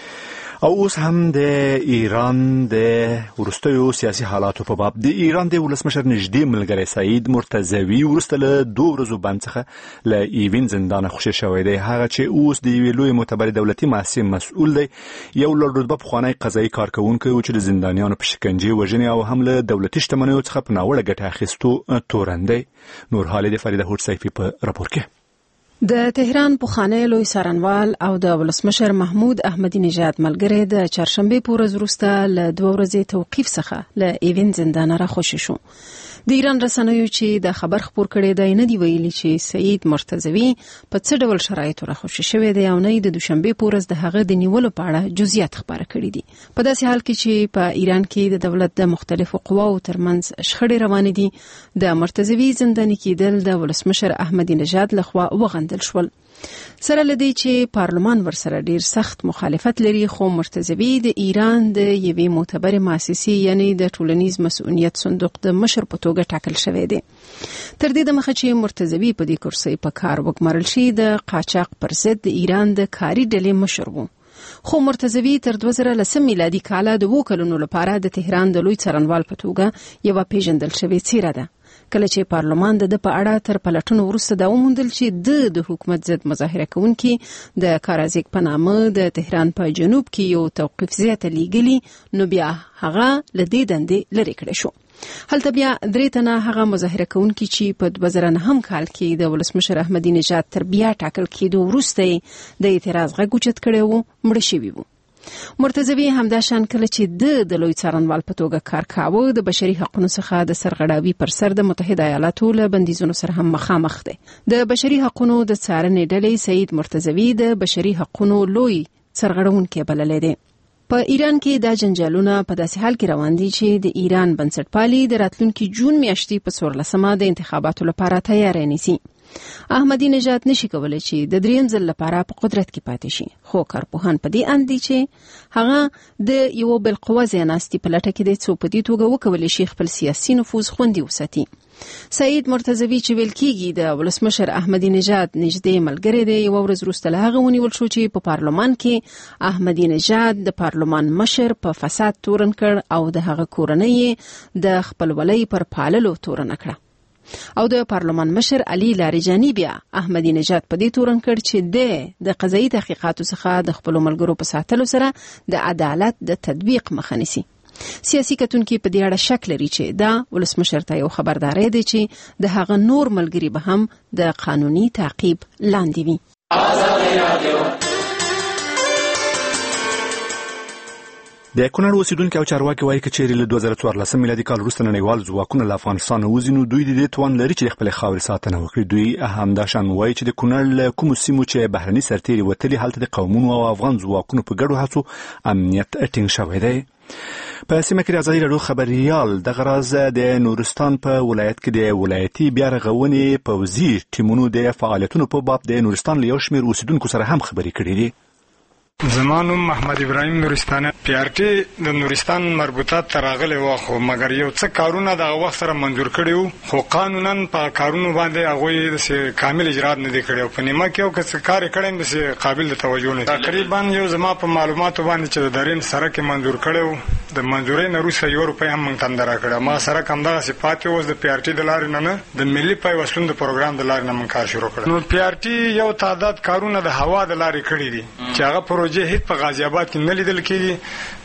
او اوس هم د ایران د وروستیو سیاسي حالاتو په باب د ایران د ولسمشر نږدې ملګری سعید مرتضوي وروسته له 2 ورځو بند څخه له ایوین زندان خوشی شوی دی. هغه چې اوس د یوې لوی معتبرې دولتي مؤسسې مسؤل دی، یو لوړ رتبه پخوانی قضایي کارکونکی و چې د زندانیانو په شکنجې وژنې او هم له دولتي شتمنیو څخه په ناوړه ګټه اخیستو تورن دی. نور حال د فرید هوډ سیفي په راپور کې. د تهران پخوانی لوی څارنوال او د ولسمشر محمود احمدی نژاد ملګری د چهارشنبه په ورځ وروسته له 2 ورځې توقیف څخه له ایوین زندان را خوشی شو. د ایران رسنیو چې د خبر خپور کړي دی نه دی ویلي چې سعید مرتضوي په څه ډول شرایطو را خوشی شوی دی او نه د دوشنبه په ورځ د هغه د نیولو په اړه جزئیات خبره کړي دي. په داسې حال کې چې په ایران کې د دولت د مختلفو قواو ترمنځ شخړې روانې دي، د مرتضوي زنداني کېدل د ولسمشر احمدی نژاد لخوا وغندل شول. سره لدی چې پارلمان ورسره ډیر سخت مخالفت لري، خو مرتضوي د ایران د یوې معتبرې مؤسسې یعنی د ټولنیز مسؤلیت صندوق د مشر په توګه ټاکل شوی دی. تر دې دمخه چې مرتضوي په دې کرسۍ په کار وګمارل شي د قاچاق پر ضد د ایران د کاري ډلې مشر وو. خو مرتضوي تر 2010 میلادي کال د 2 کلونو لپاره د تهران د لوی څارنوال په توګه یو پیژندل شوی څیره ده. کله چې پارلمان د په اړه تر پلټنو وروسته دا وموندل چې د حکومت ضد مظاهره کوونکي د کارازیک په نامه د تهران په جنوب کې یو توقیف زیاته لیږلي، نو بیا هغه له دې دندې لرې کړی شو. هلته بیا 3 تنه هغه مظاهره کوونکي چې په 2009 کال کې د ولسمشر احمدی نژاد تر بیا ټاکل کېدو وروسته د اعتراض غږ اوچت کړی وو، مړه شوي وو. مرتضوي همداشان کله چې د لوی څارنوال په توګه کار کاوه د بشري حقوقو څخه د سرغړاوي پر سر د متحده ایالاتو له بندیزونو سره هم مخامخ دی. د بشري حقوقو د څارنې ډلې سعید مرتضوي د بشري حقوقو لوی سرغړونکی بللی دی. په ایران کې دا جنجالونه په داسې حال کې روان دي چې د ایران بنسټپالي د راتلونکي جون میاشتې په 14مه د انتخاباتو لپاره تیاری نیسي. احمدی نژاد نشي کولای چې د 3 ځل لپاره په قدرت کې پاتې شي، خو کارپوهان په دې اند دي چې هغه د یو بل قوه ځاناستي په لټه کې د څو په دې توګه وکولای شي خپل سیاسي نفوذ خوندي وساتي. سعید مرتضوي چې ویل کېږي د ولسمشر احمدی نژاد نږدې ملګری دی، یو ورځ وروسته له هغه ونیول شو چې په پارلمان کې احمدی نژاد د پارلمان مشر په فساد تورن کړ او د هغه کورنۍ د خپلولۍ پر پاللو تورن کړه. او د پارلمان مشر علي لاریجانی بیا احمدی نژاد په دې تورن کړ چې د قضایي تحقیقاتو څخه د خپل ملګرو په ساتلو سره د عدالت د تطبیق مخه نیسي. سیاسي کتونکي په دې اړه شک لري چې دا ولسمشر ته یو خبرداري دی چې د هغه نور ملګری به هم د قانوني تعقیب لاندې وي. د کونړ اوسیدونکو او چارواکي وایي چې چیرې له 2014 میلادي کال وروسته نړیوال ځواکونه له افغانستان وځي نو دوی د دې توان لري چې خپل خاورې ساتنه وکړي. دوی همداشان وایي چې د کونړ له کوم سیمو چې بهرني سرتیري وتلي هلته د قومونو او افغان ځواکونو په ګډو هڅو امنیت ټینګ شوی دی. په سیمه کې ازادي راډیو خبريال د غراز د نورستان په ولایت کې د ولایتي بیا رغونې پوځي ټیمونو د فعالیتونو په باب د نورستان له یو شمېر اوسیدونکو سره هم خبرې کړې دي. زمانو محمد ابراهیم نورستانه پیارټي د نورستان مربوطات تراغله واخو مګر یو څه کارونه د وخت سره منظور کړیو، خو قانونن په کارونو باندې هغه د کامل اجرات نه دي کړیو. په نیمه کې یو څه کار کړم د قابل د توجه نه. تقریبا یو زما په معلوماتو باندې چې د درین سره کې منظور کړیو، د منظورې نه روسه یو روپۍ هم مونږ تندرا کړه. ما سره کوم دا صفات اوس د پیارټي د لارې نه د ملي پیوستون د پروګرام د لارې نه مونږ کار شروع کړ. نو پیارټي یو تعداد کارونه د هوا د لارې کړی دي چې هغه پروژه هیڅ په غازی آباد کې نه لیدل کېږي.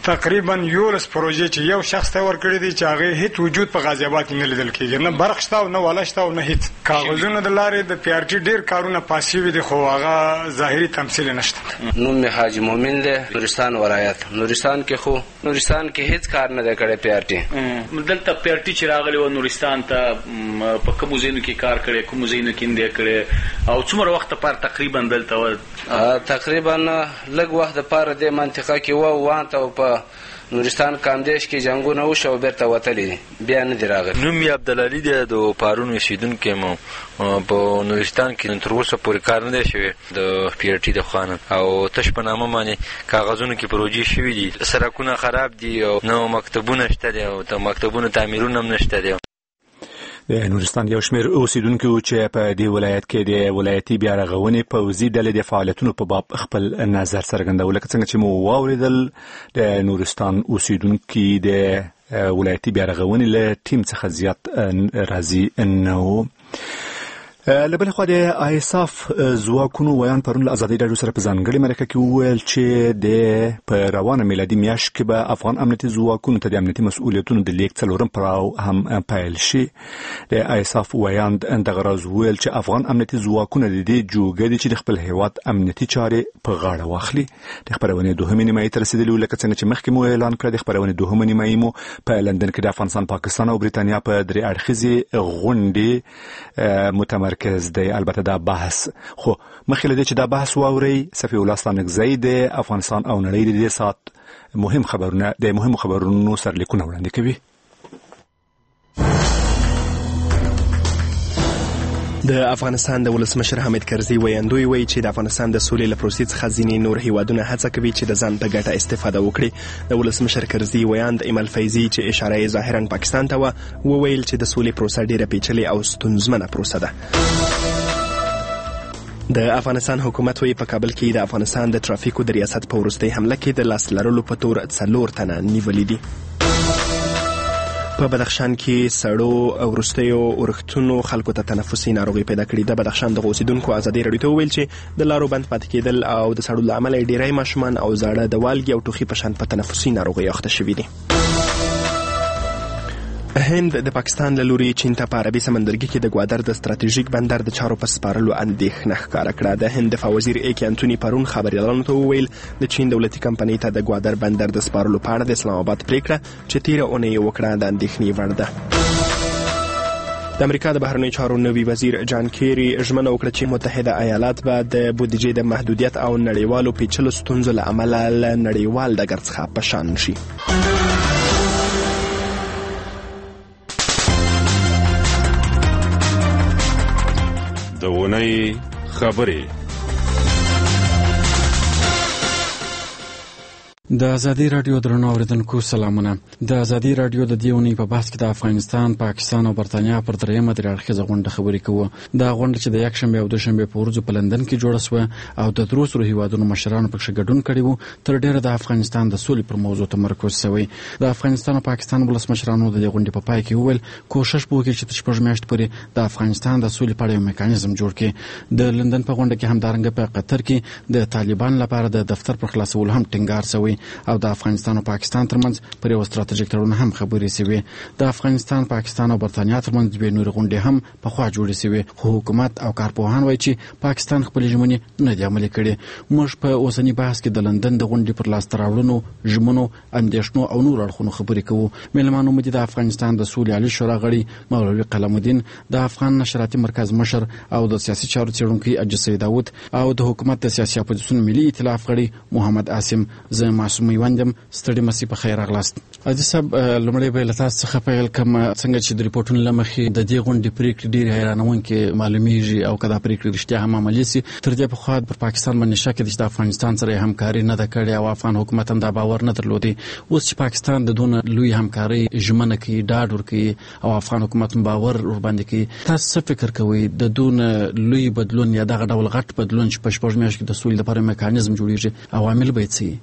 تقریبا 11 پروژې چې یو شخص ته ورکړي دي چې هغه هیڅ وجود په غازی آباد کې نه لیدل کېږي، نه برق شته او نه والا شته او نه هیڅ. کاغذونو د لارې د پی آر ټي ډیر کارونه پاسیوي دي خو هغه ظاهري تمثيل نشته. نوم می حاجی مومن دی، نورستان ولایت. نورستان کې هیڅ کار نه دی کړی پی آر ټي. دلته پی آر ټي چې راغلی و نورستان ته په کوم ځایونو کې کار کړی، کوم ځایونو کې نه کړی او څومره وخت لپاره تقریبا دلته و؟ تقریبا لږ وخت لپاره د منطقه کې وانته او په نورستان کامدیش کې جنگونه وشو بیرته وتلی بیا نه دی راغلی. نوم یې عبدالعلي دی، د پارون اوسیدونکی مو په نورستان کې تر اوسه پورې کار نه دی شوی د پی آر ټي د خوا او تش په نامه باندې کاغذونو کې پروژې شوي دي. سړکونه خراب دي او نو مکتبونه شته دي او د مکتبونو تعمیرونه هم نشته دي. د نورستان یو شمېر اوسیدونکو چې په دې ولایت کې د ولایتي بیا رغونې پوځي ډلې د فعالیتونو په باب خپل نظر څرګندول. لکه څنګه چې مو واوریدل د نورستان اوسیدونکو د ولایتي بیا رغونې له ټیم څخه زیات راضي نه وو. لبل خو د ایساف ځواکونو ویان پرون له ازادي راډیو سره په ځانګړي مرکه کې وویل چې د په روانه میلادي میاشت کې به افغان امنیتي ځواکونو ته د امنیتي مسؤلیتونو د لیک څلورم پړاو هم پیل شي. د ایساف ویان دغه راز وویل چې افغان امنیتي ځواکونه د دې جوګه دي چې د خپل هیواد امنیتي چارې په غاړه واخلي. د خبرونې دوهمې نیمایي ته رسیدلي لکه څنګه چې مخکې مو اعلان کړ. د خبرونې دوهمې نیمایي مو په لندن کې د افغانستان، پاکستان او بریتانیا په درې اړخیزې غونډې متمرکز دی. البته دا بحث خو مخکې له دې چې دا بحث واوري، صفي الله ستانکزی د افغانستان او نړۍ د دې سات مهم خبرونو سرلیکونه وړاندې کوي. د افغانستان د ولسمشر حامد کرزي ویاندوی وایي چې د افغانستان د سولې له پروسې څخه ځینې نور هیوادونه هڅه کوي چې د ځان په ګټه استفاده وکړي. د ولسمشر کرزي ویاند ایمل فیضي چې اشاره یې ظاهرا پاکستان ته وویل چې د سولې پروسه ډیره پیچلې او ستونزمنه پروسه ده. د افغانستان حکومت وی په کابل کې د افغانستان د ترافیکو د ریاست په وروستۍ حمله کې د لاس لرلو په تور 4 تنه نیولي دي. په بدخشان کې سړو وروستیو ورښتونو خلکو ته تنفسي ناروغي پیدا کړې ده. بدخشان د اوسیدونکو ازادي راډیو ته وویل چې د لارو بند پاتې کېدل او د سړو له امله ډیری ماشومان او زاړه د والګي او ټوخي په شان په تنفسي ناروغي اخته شوي دي. هند د پاکستان له لوري چین ته په عربي سمندرګي کې د ګوادر د ستراتیژیک بندر د چارو په سپارلو اندېښنه ښکاره کړه. د هند دفاع وزیر ایک انتوني پرون خبريالانو ته وویل د چین دولتي کمپنۍ ته د ګوادر بندر د سپارلو په اړه د اسلام آباد پریکړه چې تیره اونۍ وکړه د اندېښنې وړ ده. د امریکا د بهرنیو چارو نوي وزیر جان کیری ژمنه وکړه چې متحده ایالات به د بودیجې د محدودیت او نړیوالو پیچلو ستونزو له امله له نړیوال ډګر څخه په شان شي. د ونې خبرې. د ازادي راډیو درنو اوریدونکو سلامونه. د ازادي راډیو د دیونی په بحث کې د افغانستان، پاکستان او برتانیا پر درېمه درې اړخیزه غونډه خبرې کوو. دا غونډه چې د یکشنبه او دوشنبه په ورځو په لندن کې جوړه شوه او د دروسرو هیوادونو مشرانو پکې ګډون کړي وو، تر ډیره د افغانستان د سولې پر موضوع تمرکز شوی. د افغانستان او پاکستان ولسمشرانو د غونډې په پای کې وویل کوشش وکړي چې تشپږ میاشتې پورې د افغانستان د سولې په اړه یو میکانیزم جوړ کړي. د لندن په غونډه کې همدارنګه په قطر کې د طالبان لپاره د دفتر پر خلاصولو هم ټینګار شوی او د افغانستان او پاکستان ترمنځ پر یو ستراتیژیک تړون هم خبرې شوې. د افغانستان، پاکستان او برتانیا ترمنځ دوه نور غونډې هم په خوا جوړې شوې، خو حکومت او کارپوهان وایي چې پاکستان خپل ژمنې نه دي عملي کړې. موږ په اوسنی بحث کې د لندن د غونډې پر لاس تراوړنو، ژمنو، اندېښنو او نور اړخونو خبرې کوو. مېلمانو مو د افغانستان د سولې عالی شورا غړي مولوي قلم الدین، د افغان نشراتي مرکز مشر او د سیاسي چارو څېړونکي اجي سید داود او د حکومت د سیاسي اپوزیسیون ملي ائتلاف غړي محمد عاصم. زه معصوم میوندم. ستړي مسي په خیر راغلاست. اجي صاحب لمړی به له تاسو څخه پیل کوم څنګه چې د ریپورتونو لمخې د دې غونډې پریکړې ډېرې حیرانونکې معلومیږي او کدا پریکړې رښتیا هم عملي سي. تر دې په خوا پر پاکستان باندې شک دي چې د افغانستان سره همکاري نه ده کړې او افغان حکومت هم دا باور نه درلودي. اوس چې پاکستان د دونه لوی همکاري ژمنه کوي، ډاډ ورکوي او افغان حکومت باور ور باندې کوي، تاسو څه فکر کوئ د دونه لوی بدلون یا دغه ډول غټ بدلون چې په شپږ میاشتو کې د سولې لپاره میکانیزم جوړیږي عوامل به څه؟ بسم الله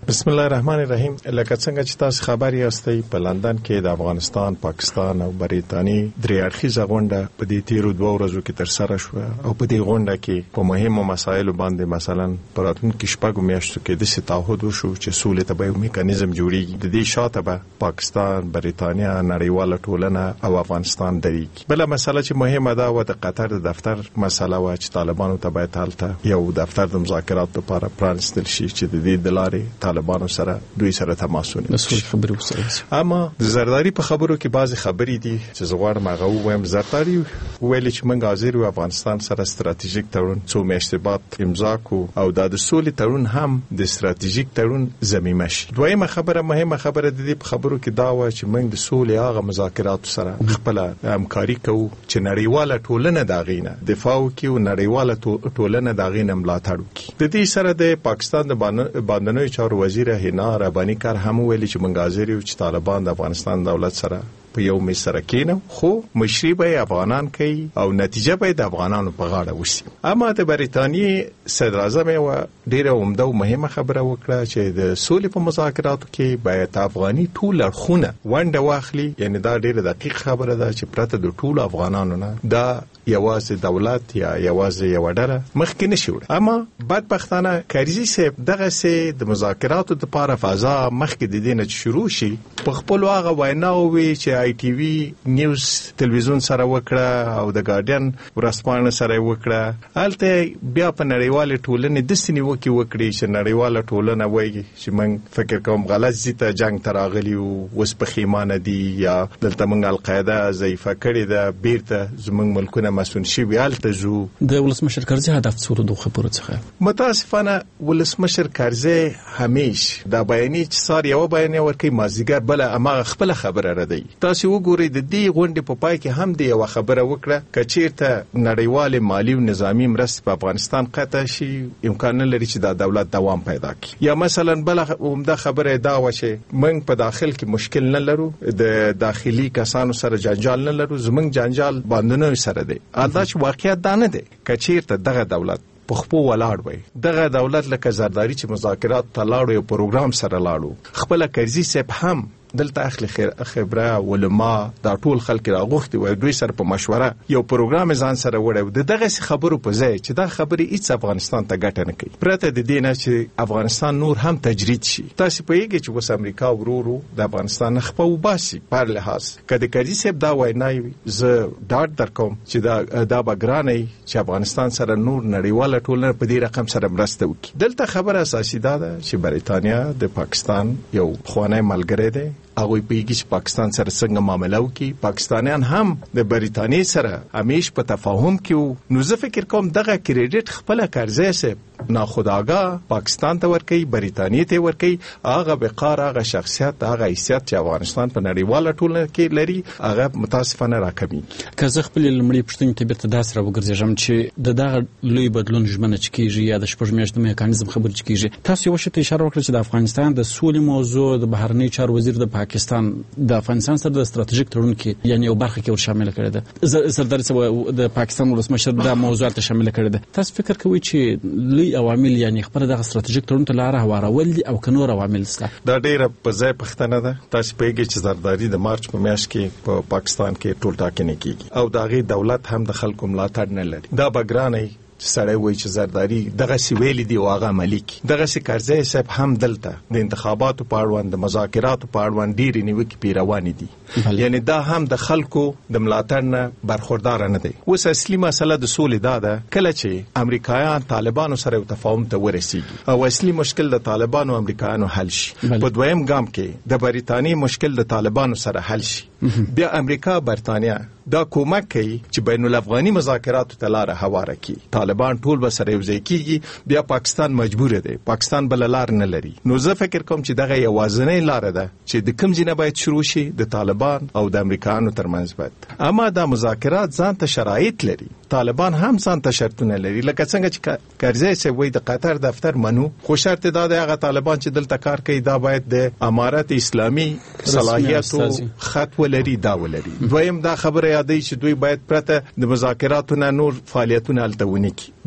الرحمن الرحیم. لکه څنګه چې تاسو خبر یاستئ په لندن کې د افغانستان، پاکستان او بریتانیې درې اړخیزه غونډه په دې تیرو 2 ورځو کې تر سره شوه او په دې غونډه کې په مهمو مسایلو باندې مثلا په راتلونکو شپږو میاشتو کې د تعهد وشو چې سولې ته به یو میکانیزم جوړیږي. د دې شاته به پاکستان، بریتانیا، نړیواله ټولنه او افغانستان درېږي. بل مسله چې مهمه ده و د قطر د دفتر مسله و چې طالبانو ته باید هلته یو دفتر د مذاکرات لپاره پرانستل شي چې د دې د لارې طالبانو سره دوی سره تماسونه خبرې وسره. اما د زرداری په خبرو کې بعضی خبرې دي چې زغوار مغه وایم. زرداری ویل چې موږ حاضر یو افغانستان سره ستراتیژیک تړون څو میاشتې بعد امضا کو او د سولې تړون هم د ستراتیژیک تړون ضمیمه شي. دویمه خبره مهمه خبره د دې په خبرو کې دا و چې موږ د سولې هغه مذاکرات سره خپل همکاري کوو چې نړیواله ټولنه دا غینه دفاع وکړي او نړیواله ټولنه دا غینه ملاتړ وکړي. د دې سره د پاکستان د باندنوي چارو وزیر هینا ربانی کار هم ویلي چې موږ حاضر یو چې طالبان د افغانستان دولت سره په یو می سره کېنو، خو مشري به افغانان کوي او نتیجه به د افغانانو په غاړه وشي. اما د بریتانیې صدر اعظم یو ډیره عمده او مهمه خبره وکړه چې د سولې په مذاکراتو کې باید افغاني ټول اړخونه ونډه واخلي. یعنی دا ډیره دقیق خبره ده چې پرته د ټول افغانانو نه دا یوازې دولت یا یوازې یو ډله مخکې نشي وړي. اما بدبختانه کاریزي صاحب دغه سه د مذاکراتو لپاره فضا مخکې د دې نه شروع شي په خپل واغه ویناوي چې آی ټي وی نیوز تلویزیون سره وکړه او د ګارډین ورسپانه سره وکړه. البته بیا په نړیواله ټولنه د سنیو کې وکړي چې نړیواله ټولنه وایي چې موږ فکر کوم غلط زیته جنگ تراغلی او وس په خیمانه دي یا دلته موږ القاعده ضعیفه کړې ده بیرته زموږ ملکونه مسون شي ویالته زو. د ولسمشر کرزي هدف څه د خبرو څخه متاسفانه ولسمشر کرزي همیش دا بیانې چې سار یو بیانې ورکي مازیګر بل اما خپل خبره ردی. تاسو وګورئ د دې غونډې په پای کې هم د یو خبره وکړه کچیرته نړیوال مالی او نظامی مرستې په افغانستان قطع شي امکان لري چې د دولت دوام پیدا کړي. یا مثلا بل عمده خبره دا و چې موږ په داخل کې مشکل نه لرو، د داخلي کسانو سره جنجال نه لرو، زموږ جنجال باندې سره دی. دا چې واقعیت دا نه دی. کچیرته دغه دولت په خپل ولاړ وي، دغه دولت لکه زرداری چې مذاکرات ته لاړو یو پروګرام سره لاړو، خپل کرزي صاحب هم دلته اخلي خبره علما دا ټول خلک راغوختي وي دوی سره په مشوره یو پروګرام ځان سره وړو. دغه خبرو په ځای چې دا خبرې هیڅ افغانستان ته ګټه نه کوي پرته د دې نه چې افغانستان نور هم تجرید شي. تاسو په یګي چې وس امریکا ورورو د افغانستان خپل وباسي پر لحاظ کله کرزي صاحب دا وینای ز ډاټ در کوم چې دا بګراني چې افغانستان سره نور نړیواله ټولنه په دې رقم سره مرسته وکړي. دلته خبره اساسي ده چې بریتانیا د پاکستان یو خوانه ملګری دی. هغه پیږي چې پاکستان سره څنګه معاملې وکړي. پاکستانیان هم د بریتانیې سره همیش په تفاهم کې نو زه فکر کوم دغه کریډټ خپل قرضې سه ناخودآگاه پاکستان ته ورکړي، بریتانیې ته ورکړي. هغه وقار، هغه شخصیت، هغه حیثیت چې افغانستان په نړیواله ټولنه کې لري هغه متاسفانه راکمي. که زه خپل لمړی پښتنې ته بیرته داس را وګرځم چې دغه لوی بدلون ژمنه چې کیږي یا د شپږ میاشتو میکانیزم خبر چې کیږي، تاسو یو شی ته اشاره وکړه چې د افغانستان د سولې موضوع د بهرنی چارو وزیر د پاکستان د افغانستان سره د ستراتیژیک تړون کې یعنی یو برخه کې ور شامل کړي ده. سردار صاحب د پاکستان ولسمشر د موضوع ته شامل کړي ده. تاسو فکر کوئ چې لوی عوامل یعنی خبره د ستراتیژیک تړون ته لار هوارول دي او کنور عوامل سته؟ دا ډیره په ځای پښتنه ده. تاسو پیږي چې زرداری د مارچ په میاشت کې په پاکستان کې ټول ټاکنې کیږي او داغي دولت هم د خلکو ملاتړ نه لري. دا بګراني سړی وایي چې زرداری دغه سویل دی او هغه ملک دغه کرزي صاحب هم دلته د انتخاباتو په اړوند د مذاکراتو په اړوند ډیرې نیوکې پیروان دي. یعنی دا هم د خلکو د ملاتړ نه برخوردار نه دی. اوس اصلي مسله د سولې ده کله چې امریکایان طالبانو سره یو تفاهم ته ورسیږي او اصلي مشکل د طالبانو امریکایانو حل شي. په دویم ګام کې د بریتانیې مشکل د طالبانو سره حل شي. بیا امریکا برتانیا دا کومک کوي چې بین الافغاني مذاکراتو ته لار هواره کړي. طالبان ټول به سره یو ځای کیږي. بیا پاکستان مجبور دی، پاکستان بل لار نه لري. نو زه فکر کوم چې دغه یوازینی لار ده چې د کوم ځای نه باید شروع شي د طالبان او د امریکایانو ترمنځ باید. اما دا مذاکرات ځان ته شرایط لري. طالبان هم ځان ته شرطونه لري لکه څنګه چې کرزي سه وای د قطر دفتر منو خو شرط دا د هغه طالبان چې دلته کار کوي دا باید د امارت اسلامي صلاحیت او خط ولري دا ولري. دویم دا خبره یادې چې دوی باید پرته د مذاکراتو نه نور فعالیتونه التهونی کی.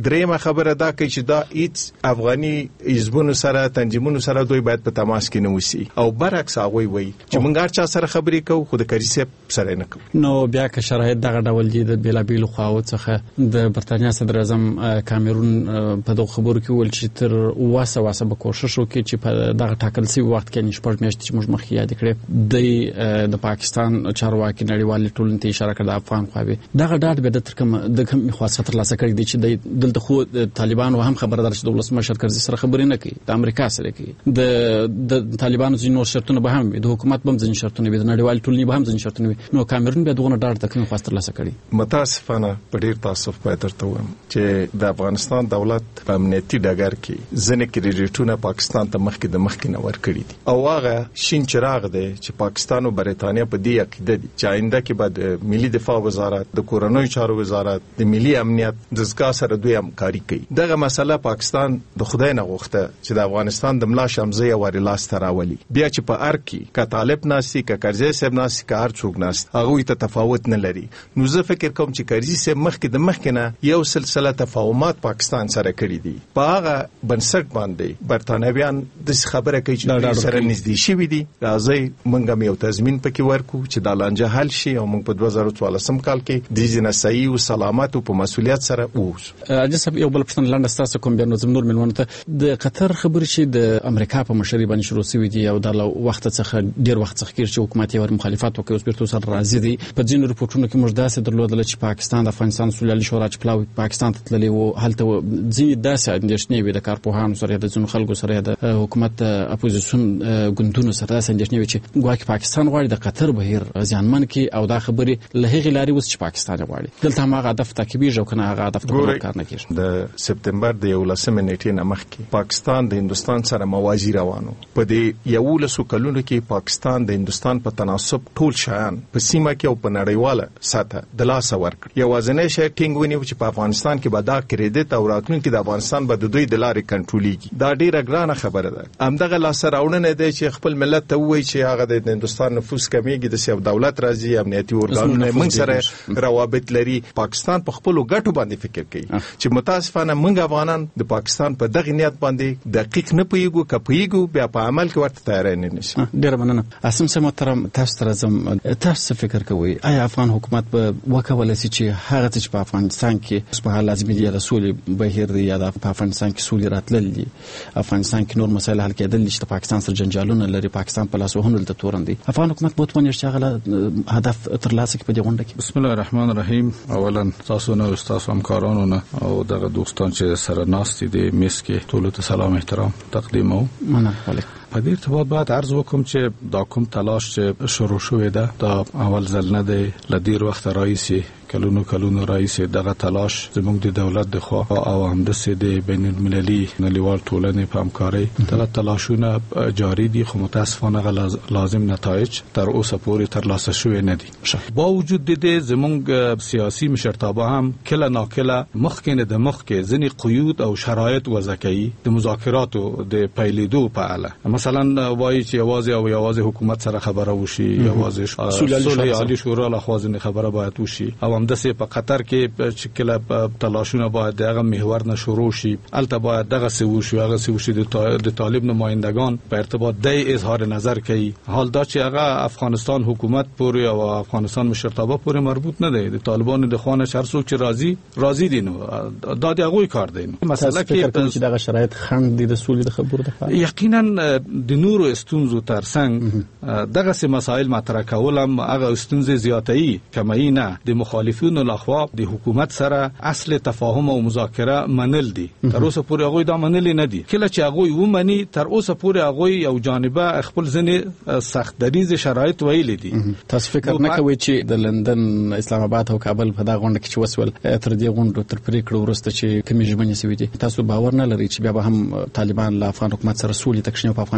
درېمه خبره دا کوي چې دا هیڅ افغاني حزبونو سره تنظیمونو سره دوی باید په تماس کې نه وسی او برعکس هغه وي چې موږ هر چا سره خبرې کوو خو د کرزي صاحب سره نه کوو. نو بیا که شرایط دغه ډول دي د بیلابیلو خواو څخه د برتانیا صدر اعظم کامرون په دغه خبرو کې ول چې تر واسه به کوشش وکړي چې په دغه ټاکل شوی وخت کې نشپړ میاشتې چې موږ مخکې یاد کړې د پاکستان چارواکي نړیوال ټولنې ته اشاره کړه افغان خواوي دغه ډاډ به د کوم خاصه تر لاسه کړی دي چې دلته خو طالبانو هم خبردار چې د ولسمشر کرزي سره خبرې نه کوي د امریکا سره کوي د طالبانو ځینو شرطونه به هم د حکومت به هم ځینې شرطونه وي د نړیوال ټولنې به هم ځینې شرطونه وي نو کامرون به دغه ډاډ د کوم خاصه تر لاسه کړی. متاسفانه په ډیر تاسف باید درته وایم چې د افغانستان دولت په امنیتي ډګر کې ځینې کریډیټونه پاکستان ته مخکې نه ورکړي دي او هغه شین چراغ دی چې پاکستان او برتانیا په دې عقیده دي چې آینده کې به ملي دفاع وزارت د کورنیو چارو وزارت د ملي امنیت د ځګا سره دوی همکاري کوي. دغه مسله پاکستان د خدای نه غوښته چې د افغانستان د ملا شمزه واري لاس تراولي بیا چې په ار کې کا طالب ناسي کا کرزي صاحب ناسي کا هر څوک ناس هغه ته تفاوت نه لري. نو زه فکر کوم چې کرزي صاحب مخکې نه یو سلسله تفاهمات پاکستان سره کړی دي په هغه بنسټ باندې برتانویان د خبره کوي چې سره نږدې شوي دي راځي موږ هم یو تضمین پکې ورکو چې د لانجه حل شي او موږ په 2014 کال کې د ځینې صحیح او سلامت او په مسولیت سره اوسو. اجازه یو بل پښتون لاندې تاسو کوم بیا نو زموږ منونه ته د قطر خبرې چې د امریکا په مشرۍ باندې شروع شوې دي او د وخت څخه ډیر وخت څخه چې حکومت یې ور مخالفت وکړي اوس بیرته سره راځي دي په ځینو رپورټونو کې موږ داسې درلودل چې پاکستان د افغانستان سولالي شورا چې پلاوی پاکستان ته تللی وو هلته ځینې داسې اندېښنې وي د کارپوهانو سره د ځینو خلکو سره د حکومت اپوزیسیون ګوندونو سره داسې اندېښنې وي چې ګواکې پاکستان غواړي د قطر بهیر زیانمن کړي او دا خبرې له هغې لارې اوس چې پاکستان غواړي دلته هم هغه هدف تعقیبېږي او که نه هغه هدف ته کار نه کېږي. د سپتمبر د 11 نیټې نه مخکې پاکستان د هندوستان سره موازی روانو په دې 11 کلونو کې پاکستان د هندوستان په تناسب ټول شیان په سیمه کې او په نړیواله سطح د لاسه ورکړ. یوازینی شی ټینګ ونیو چې په افغانستان کې به دا کریډټ او راتلونکي د افغانستان به د دوی د لارې کنټرولېږي. دا ډیره ګرانه خبره ده. همدغه لاسه راوړنه ده چې خپل ملت ته وایي چې هغه د هندوستان نفوس کمیږي د سیاست دولت راځي امنیتي ارګانونه موږ سره روابط لري. پاکستان په خپل ګټو باندې فکر کوي چې متاسفانه موږ افغانان د پاکستان په دغه نیت باندې دقیق نه پوهیږو کپیږو بیا په عمل کې ورته تیار نه نشي. ډیر مننه. اسم سم محترم تاسو تر زم تاسو فکر کوئ آیا افغان حکومت به وکولای شي چې هغه چې په افغانستان کې په حال لازمي دي د سولې بهیر دی یا د افغانستان کې سولې راتلل دي افغانستان کې نور مسایل حل کېدل چې پاکستان سره جنجالونه لري پاکستان په لاس وهنه دلته تورن دي افغان حکومت به متمنه شي هغه هدف تر لاسه کې په دې غونډه کې. بسم الله الرحمن الرحیم. اولا تاسو نه استاد همکارانو نه او دغه دوستان چې سره ناست دي میس کې ټول ته سلام احترام تقدیم او مننه. په دې ارتباط باید عرض وکم چې دا کوم تلاش چې شروع شوی ده دا اول ځل نه دی لدیر وخت رئیس کلونو رئیس دغه تلاش زموږ د دولت د خوا او همداسې د بین المللي نړیوال ټولنې په همکارۍ دغه تلاشونه جاری دي خو متاسفانه لازم نتایج تر اوسه پورې ترلاسه شوی نه دي. با وجود د زموږ سیاسي مشرتابه هم کله ناکله مخکې د مخکې ځینې قیود او شرایط وضع کوي د مذاکراتو د پیلېدو په اړه مثلا وایي چې یوازې حکومت سره خبره وشي یوازې صلح عالی شورا له خوا ځینې خبره باید وشي او همداسې په قطر کې چې کله تلاشونه باید دغه محور نه شروع شي البته باید دغه څه وشي د طالب نمایندگان په ارتباط د اظهار نظر کوي حال دا چې هغه افغانستان حکومت پورې او افغانستان مشرتابه پورې مربوط نه دی د طالبانو د خوانه هر څوک چې راضي دي نو دا د هغوی کار دی. مسله کې چې دغه شرایط خنډ دي د سولې د خبرو د یقینا د نورو استونزو ترڅنګ دغه سه مسائل مطرح کول هم هغه استونزې زیاتوي کمای نه د مخالفینو لخوا د حکومت سره اصل تفاهم او مذاکره منل دي تر اوسه پورې هغه دا منل نه دي کله چې هغه ومني تر اوسه پورې هغه یو جانبه خپل ځنې سخت دریز شرایط ویل دي. تاسو فکر نه کوئ چې د لندن اسلام آباد او کابل په دا غونډه کې وسول تر دې غونډو تر پریکړو وروسته چې کمی ژمنې سوي دي تاسو باور نه لرئ چې بیا به هم طالبان له افغان حکومت سره سولې تکشنه په افغانستان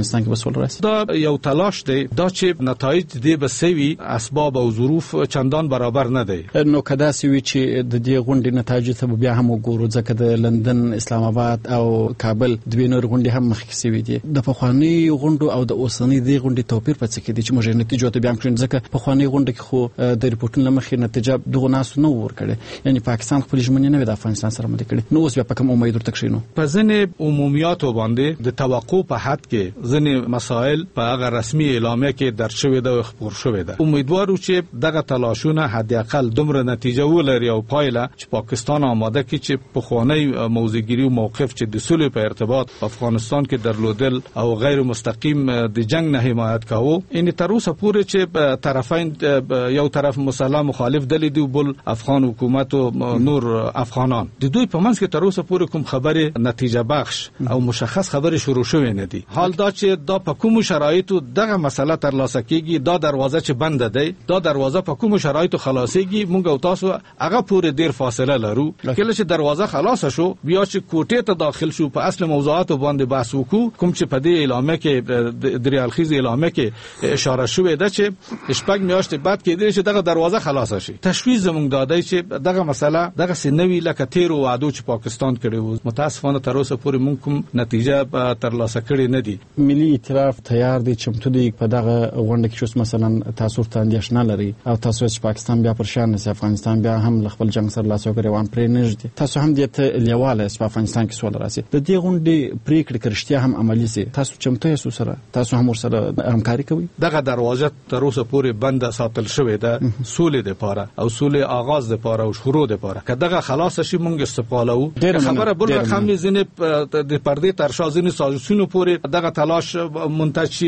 افغانستان کې وسول راسي. دا یو تلاش دی دا چې نتایج دې بسوي اسباب او ظروف چندان برابر نه دی. نو کدا سوي چې د دې غونډې نتایج ته بیا هم وګورو ځکه د لندن، اسلام آباد او کابل دوی نور غونډې هم مخکې سوي دي. د پخوانی غونډو او د اوسنۍ دې غونډې توپیر په څه کې دی چې موږ نتیجو ته بیان کړو ځکه پخوانی غونډه کې خو د ریپورتونو لمخې نتیجه دغه ناس نه ورکړي، یعنی پاکستان خپل ژمنې نه د افغانستان سره ملي کړي. نو اوس بیا په کوم امید ورته کښینو؟ په ځینې عمومیاتو باندې د توقع په حد کې ځینې مسائل په هغه رسمي اعلامیه کې درج شوی دی او خبر شوی دی. امیدوارو چې دغه تلاشونه حد اقل دومره نتیجه ولري او پایله چې پاکستان آماده کی چې پخوانی موضوعګری او موقف چې د صلح په ارتباط په افغانستان کې درلودل او غیر مستقیم د جنگ نه حمایت کاوه، ان تر اوسه پورې چې طرفین یو طرف مسلح مخالف دلی دی بل افغان حکومت او نور افغانان د دوی په منځ کې تر اوسه پورې کوم خبره نتیجه بخش او مشخص خبره شروع شوې نه دي. حال دا چې دا په کوم شرایطو دغه مسله تر لاسه کیږي، دا دروازه چې بند ده، دا دروازه په کوم شرایطو خلاصيږي، موږ او تاسو هغه پورې ډیر فاصله لرو. کله چې دروازه خلاص شو بیا چې کوټې ته داخل شو په اصل موضوعات باندې بحث وکړو، کوم چې په دې اعلامیه کې د ریالخیز اعلامیه کې اشاره شوې ده چې شپږ میاشتې بعد کې دې چې دغه دروازه خلاص شي. تشویش زموږ دادای چې دغه مسله دغه سنوي لکه تیر وعده چې پاکستان کړی و، متاسفانه تر اوسه پورې موږ کوم نتیجه تر لاسه کړې نه دي. ملي ائتلاف تیار دی چمتو دی په دغه غونډه کې چې مثلا تاسو ته اندېښنه لري او تاسو چې پاکستان بیا پرشان نشي، افغانستان بیا هم خپل جنگ سره لاس او ګریوان پرې نږدې، تاسو هم دې ته لیواله په افغانستان کې سول راسي د دې غونډې پریکړه کرشتیا هم عملی سي، تاسو چمتو یې سره تاسو هم سره همکاري کوي. دغه دروازه تر اوسه پورې بند ساتل شوې ده سولې لپاره او سولې آغاز لپاره او شروع لپاره. که دغه خلاص شي موږ استقبالو. خبره بل رقم ځینې د پردې تر شا ځینې سازشونو پورې دغه تلاش منتج شي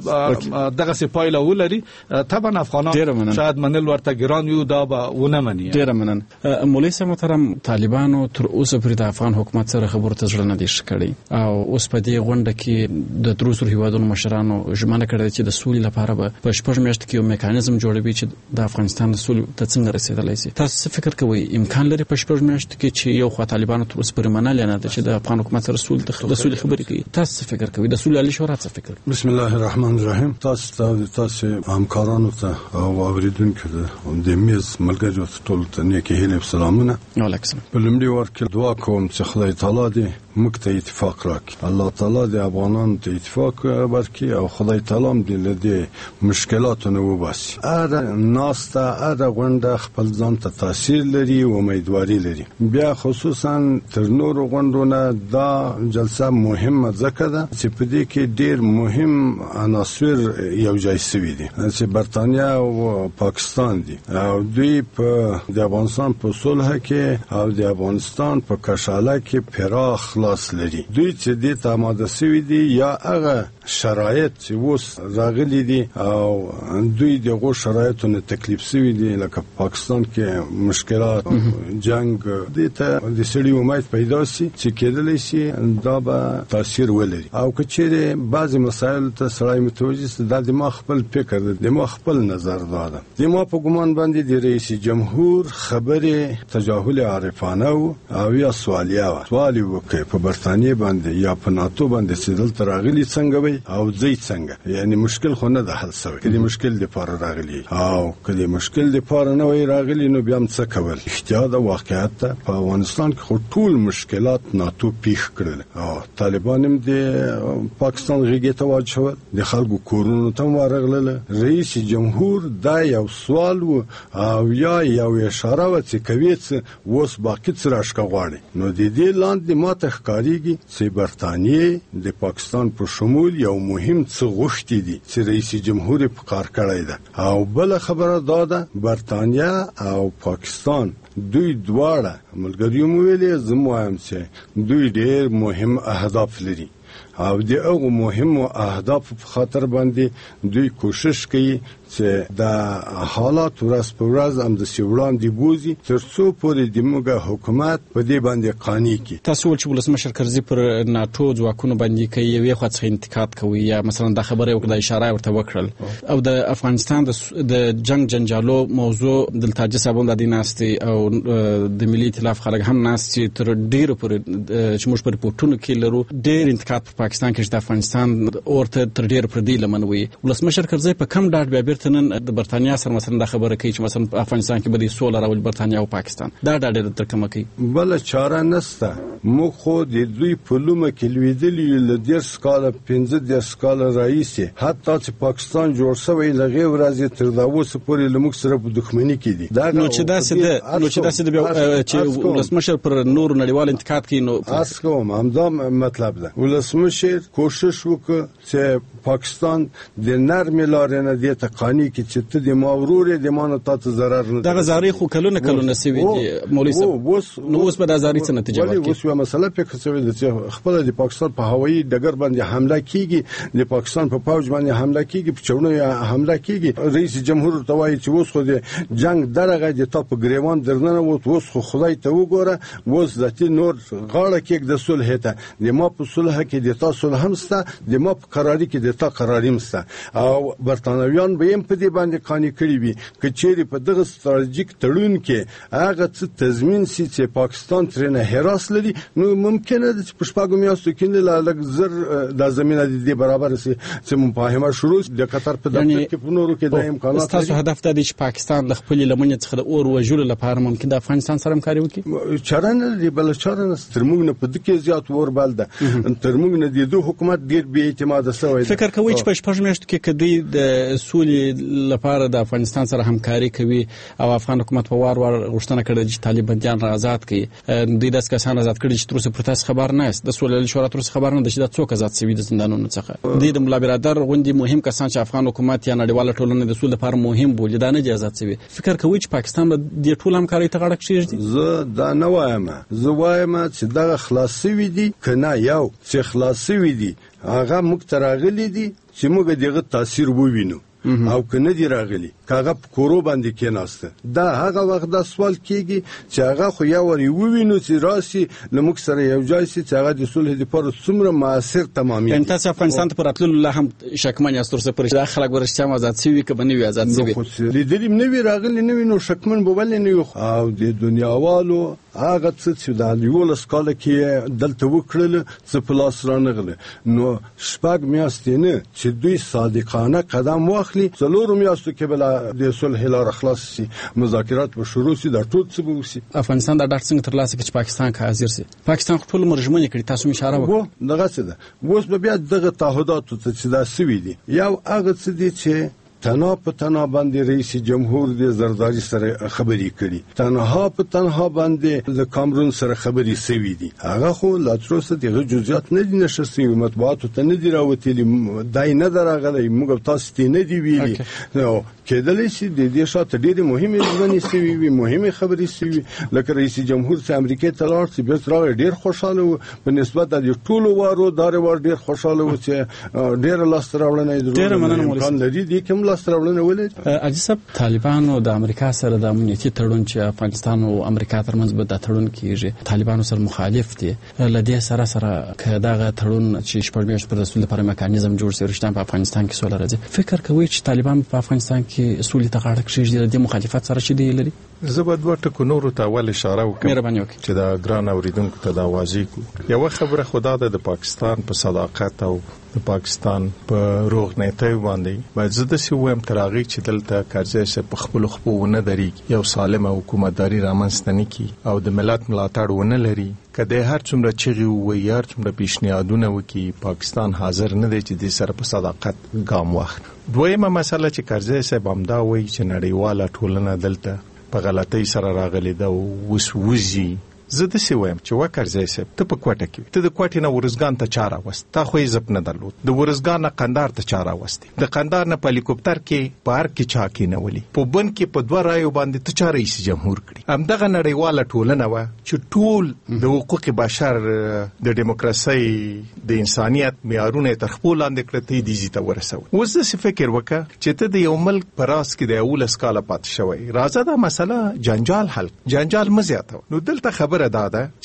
دغه سپایله ولري، طبعا افغانان شاید منل ورته ګران یو دا به ونه مني. ډیر منن. مولوی صاحب محترم، طالبانو تر اوسه پورې د افغان حکومت سره خبرو ته ځړنه دي کړی او اوس په دې غونډه کې د تروسر هیوادونو مشرانو ژمنه کړې چې د سولې لپاره به په شپږ میاشتو کې یو میکانیزم جوړوي چې د افغانستان د سولې ته څنګه رسیدلای شي. تاسو څه فکر کوئ امکان لري په شپږ میاشتو کې چې یو خوا طالبانو تر اوسه پورې منل نه ده چې د افغان حکومت سره د سولې خبرې کوي؟ تاسو څه فکر کوئ؟ د سولې عالی شورا څه فکر؟ بسم الله الرحمن الرحیم. تاسو همکارانو ته او اوریدونکو ته د میز ملګرو ټول ته نیکی هیله او سلامونه. وعلیکم. په لومړي وار کې دعا کوم چې خدای تعالی دې موږ ته اتفاق راکړي، الله تعالی دې افغانانو ته اتفاق ورکړي او خدای تعالی دې له دې مشکلاتو نه وباسي. ناسته غونډه خپل ځان ته تاثیر لري او امیدواري لري. بیا خصوصا تر نورو غونډو نه دا جلسه مهمه ځکه ده چې په دې کې ډیر مهم عناصر یو ځای شوي دي چې برتانیا او پاکستان دي او دوی په د افغانستان په صلح کې او د افغانستان په کشاله کې پراخ خلاص لري. دوی چې دې ته آماده شوي دي یا هغه شرایط چې اوس راغلي دي او دوی دغه شرایطو نه تکلیف شوي دي لکه پاکستان کې مشکلات جنگ دې ته د سړي امید پیدا شي چې کېدلی شي دا به تاثیر ولري او کچېره بعضی مسایل ته سړی متوجه شي. دا د ما خپل فکر دی، د ما خپل نظر ده. د ما په ګومان باندې د رئیس جمهور خبره تجاهل عارفانه او یا سوالیه وکړي په برتانیې باندې یا په ناتو باندې چې دلته راغلي څنګه وي او ځي څنګه، یعنی مشکل خو نه ده حل شوی. کله مشکل د پاره راغلي او کله مشکل د پاره نه وي راغلي نو بیا څه کول؟ احتیاط او واقعیت په افغانستان کې خو ټول مشکلات ناتو پیښ کړل او طالبان هم د پاکستان غیږ ته واچول، د خلکو کورونو ته ورغلل. رئیس جمهور دا یو سوال او یا یو اشاره و چې کوي چې وس باقی څه راشکا غواړي. نو د دې لاندې ماته ښکاریږي چې برتانیې د پاکستان په شمول یو مهم څه غوښتي دي چې رئیس جمهور په کار کړی ده او بل خبره دا ده برتانیا او پاکستان دوی دواړه ملګریو ویلي زموږ چې دوی ډېر مهم اهداف لري او د هغو مهمو اهدافو په خاطر باندې دوی کوشش کوي چې د حالات ورځ په ورځ هم د سیوړاندې بوزي تر څو پورې د موږ حکومت په دې باندې قانع کړي. تاسو ول چې ولسمشر کرزي پر ناتو ځواکونو باندې کوي یوې خوا څخه انتقاد کوي یا مثلا د خبرې وکړه اشاره ورته وکړل او د افغانستان د جنگ جنجالو موضوع دلته صاحبون د دیناستي او د ملي ائتلاف خلک هم ناستي تر ډیرو پر چې موږ پر پورتونو کې لرو ډیر انتقاد په پاکستان کې د افغانستان اورته تر ډیر پردي لمن وي ولسمشر کرزی په کم ډاډ بیا بیرته نن د برتانیا سره مثلا د خبره کوي چې مثلا په افغانستان کې به د سوله راولي برتانیا او پاکستان دا ډاډ تر کومه کوي بل چاره نسته مو خو د دوی په لومه کې لویدلی ل 10 کال 15 کال رئیسه حتی چې پاکستان جوړ شوی لغه ورځ تر دا اوس پورې لمک سره په دښمنی کې دي نو چې دا څه د چې ولسمشر پر نور نړیوال انتقاد کوي نو اسکوم همدا مطلب ده ولسمشر کوشش وکړي چې پاکستان د نرم لارې نه د تقانی کې چې ته د ماورور د مانو تاسو ضرر نه دا غزاري خو کلونه سوي دي مولوی صاحب نو اوس په دازاري څه نتیجه ورکړي اوس یو مسله په څه ویل چې خپل د پاکستان په هوایي ډګر باندې حمله کیږي د پاکستان په فوج باندې حمله کیږي په چورنه حمله کیږي رئیس جمهور توای چې اوس خو د جنگ درغه د ټاپ ګریوان درنه اوس خو خدای ته وګوره اوس ذاتي نور غاړه کې د صلح ته د ما په صلح کې د تاسو هم سته د ما په قراري کې د تا قراریم سته او برتانویان به هم په دې باندې قانې کړی وي چې چیرې په دغه ستراتیژیک تړون کې هغه څه تضمین سي چې پاکستان ترنه هراس لري نو ممکنه د پښپاګو میاستو کې له لږ زر د زمينه د برابر سي چې مفاهمه شروع د قطر په دفتر کې په نورو کې د امکانات تاسو هدف ته د پاکستان د خپل لمنې څخه د اور وجول لپاره ممکن د افغانستان سره همکاري وکړي چرانه دی بل چرانه ترموږ نه په دکې زیات ور بل ده ترموږ نه د دوه حکومت ډیر بی اعتماد شوی فکر کوي چې په شپږ میاشتو کې کدی د سولې لپاره د افغانستان سره همکاري کوي او افغان حکومت په وار غوښتنه کړې چې طالبان آزاد کړي دوی د اسکاسان آزاد کړي چې تر اوسه پر تاسو خبر نه است د سولې شورا تر اوسه خبر نه ده چې د څوک آزاد شوی د زندانونو څخه د ملا برادر غوندي مهم کسان چې افغان حکومت یا نړیواله ټولنه د سولې لپاره مهم بولي دا نه آزاد شوی فکر کوي چې پاکستان به د ټول همکاري ته غاړه کېږي زه دا نه وایم زه وایم چې دا خلاصي وي دي کنه یو چې خلاصي وي دي هغه موږ تراغلي دي چې موږ دغه تاثیر ووینو او کنه دی راغلی کاغه کورو باندې کېناسته دا هغه وخت د سوال کیږي چې هغه خو یو ور ووینو چې راسي لمک سره یو ځای سي چې هغه د صلح لپاره څومره موثر تمامي انت چې افغانستان ته پراتلو الله هم شکمن یاستر سره پر خلک ورشته آزاد سوي کبه نه وي آزاد سوي لیدلیم نه وی راغلی نه وی نو شکمن بوبل نه او د دنیاوالو هغه څه د یول سکاله کې دلته وکړل چې پلاس رانغله نو شپږ میاشتې نه چې دوی صادقانه قدم واخلي څلور میاشتو کې بل د صلح لاره خلاص شي مذاکرات به شروع شي د ټول څه به وشي افغانستان دا ډاټ څنګه ترلاسه کړي چې پاکستان کا حاضر شي پاکستان ټول مرجمنه کړي تاسو اشاره وکړه دغه څه ده اوس به بیا دغه تعهدات چې دا سوي دي یو هغه څه دي چې تنها په تنها باندې رئیس جمهور د زرداری سره خبرې کړي تنها باندې د کامرون سره خبرې سوي دي هغه خو لا تر اوسه دغه جزئیات نه دي نشستي مطبوعات ته نه دي راوتلي دای نه درغلي موږ تاسو ته نه دی ویلي نو کېدلی شي د دې شاته ډېرې مهمه ځواني سوي وي مهمه خبرې سوي لکه رئیس جمهور چې امریکا ته لاړ چې بیرته راغی ډېر خوشاله و په نسبت د ټولو وارو دارو ډېر خوشاله و چې ډېر لاس راوړنه ډېر مننه امکان لري د کوم لاس راوړنه ولې اجازه طالبانو د امریکا سره د امنیتي تړون چې افغانستان او امریکا ترمنځ به د تړون کیږي طالبانو سره مخالف دي لدې سره کداغه تړون چې شپږ میاشتې پر رسول لپاره میکانیزم جوړ شي رښتیا په افغانستان کې سوله راځي فکر کوي چې طالبان په افغانستان کې سولې ته غاړه کېږدي د مخالفت سره چې دی لري زه به دوه ټکو نورو ته ول اشاره وکړم مهرباني وکړئ چې دا ګران اوریدونکو ته دا واضح کو یو خبره خدا د پاکستان په صداقت او د پاکستان په روغ نیتۍ باندې باید زه د سی ویم تراغي چې دلته کارځي چې په خپل خپلونه دري یو سالمه حکومتداري رامنځته کی او د ملت ملاتړ ونه لري کله هر څومره چغي وي هر څومره پیشنهادونه وکي پاکستان حاضر نه دی چې د سره په صداقت ګام واخلي دویمه مسله چې کارځي صاحب همدا وایي چې نړیواله ټولنه دلته په غلطۍ سره راغلي دا وسوځي زه د سی وایم چې وکړځي صاحب ته په کوټه کې ته د کوټې نه ورزګان ته چاره وست تا خو یې زپ نه درلود د ورزګان نه قندار ته چاره وست د قندار نه په هلیکوپټر کې پارک کې چا کې نه ولي په بن کې په دوه رایو باندې ته چاره رئیس جمهور کړی همدغه نړیواله ټولنه و چې ټول د حقوق بشر د دیموکراسي د انسانيت معیارونه تر خپل لاندې کړی ته دي زیته ورسو اوس د فکر وکړه چې ته د یو ملک پراس کې د اول اسکاله پات شوی راځه دا مسله جنجال حل جنجال مزیاته نو دلته خبره داده چې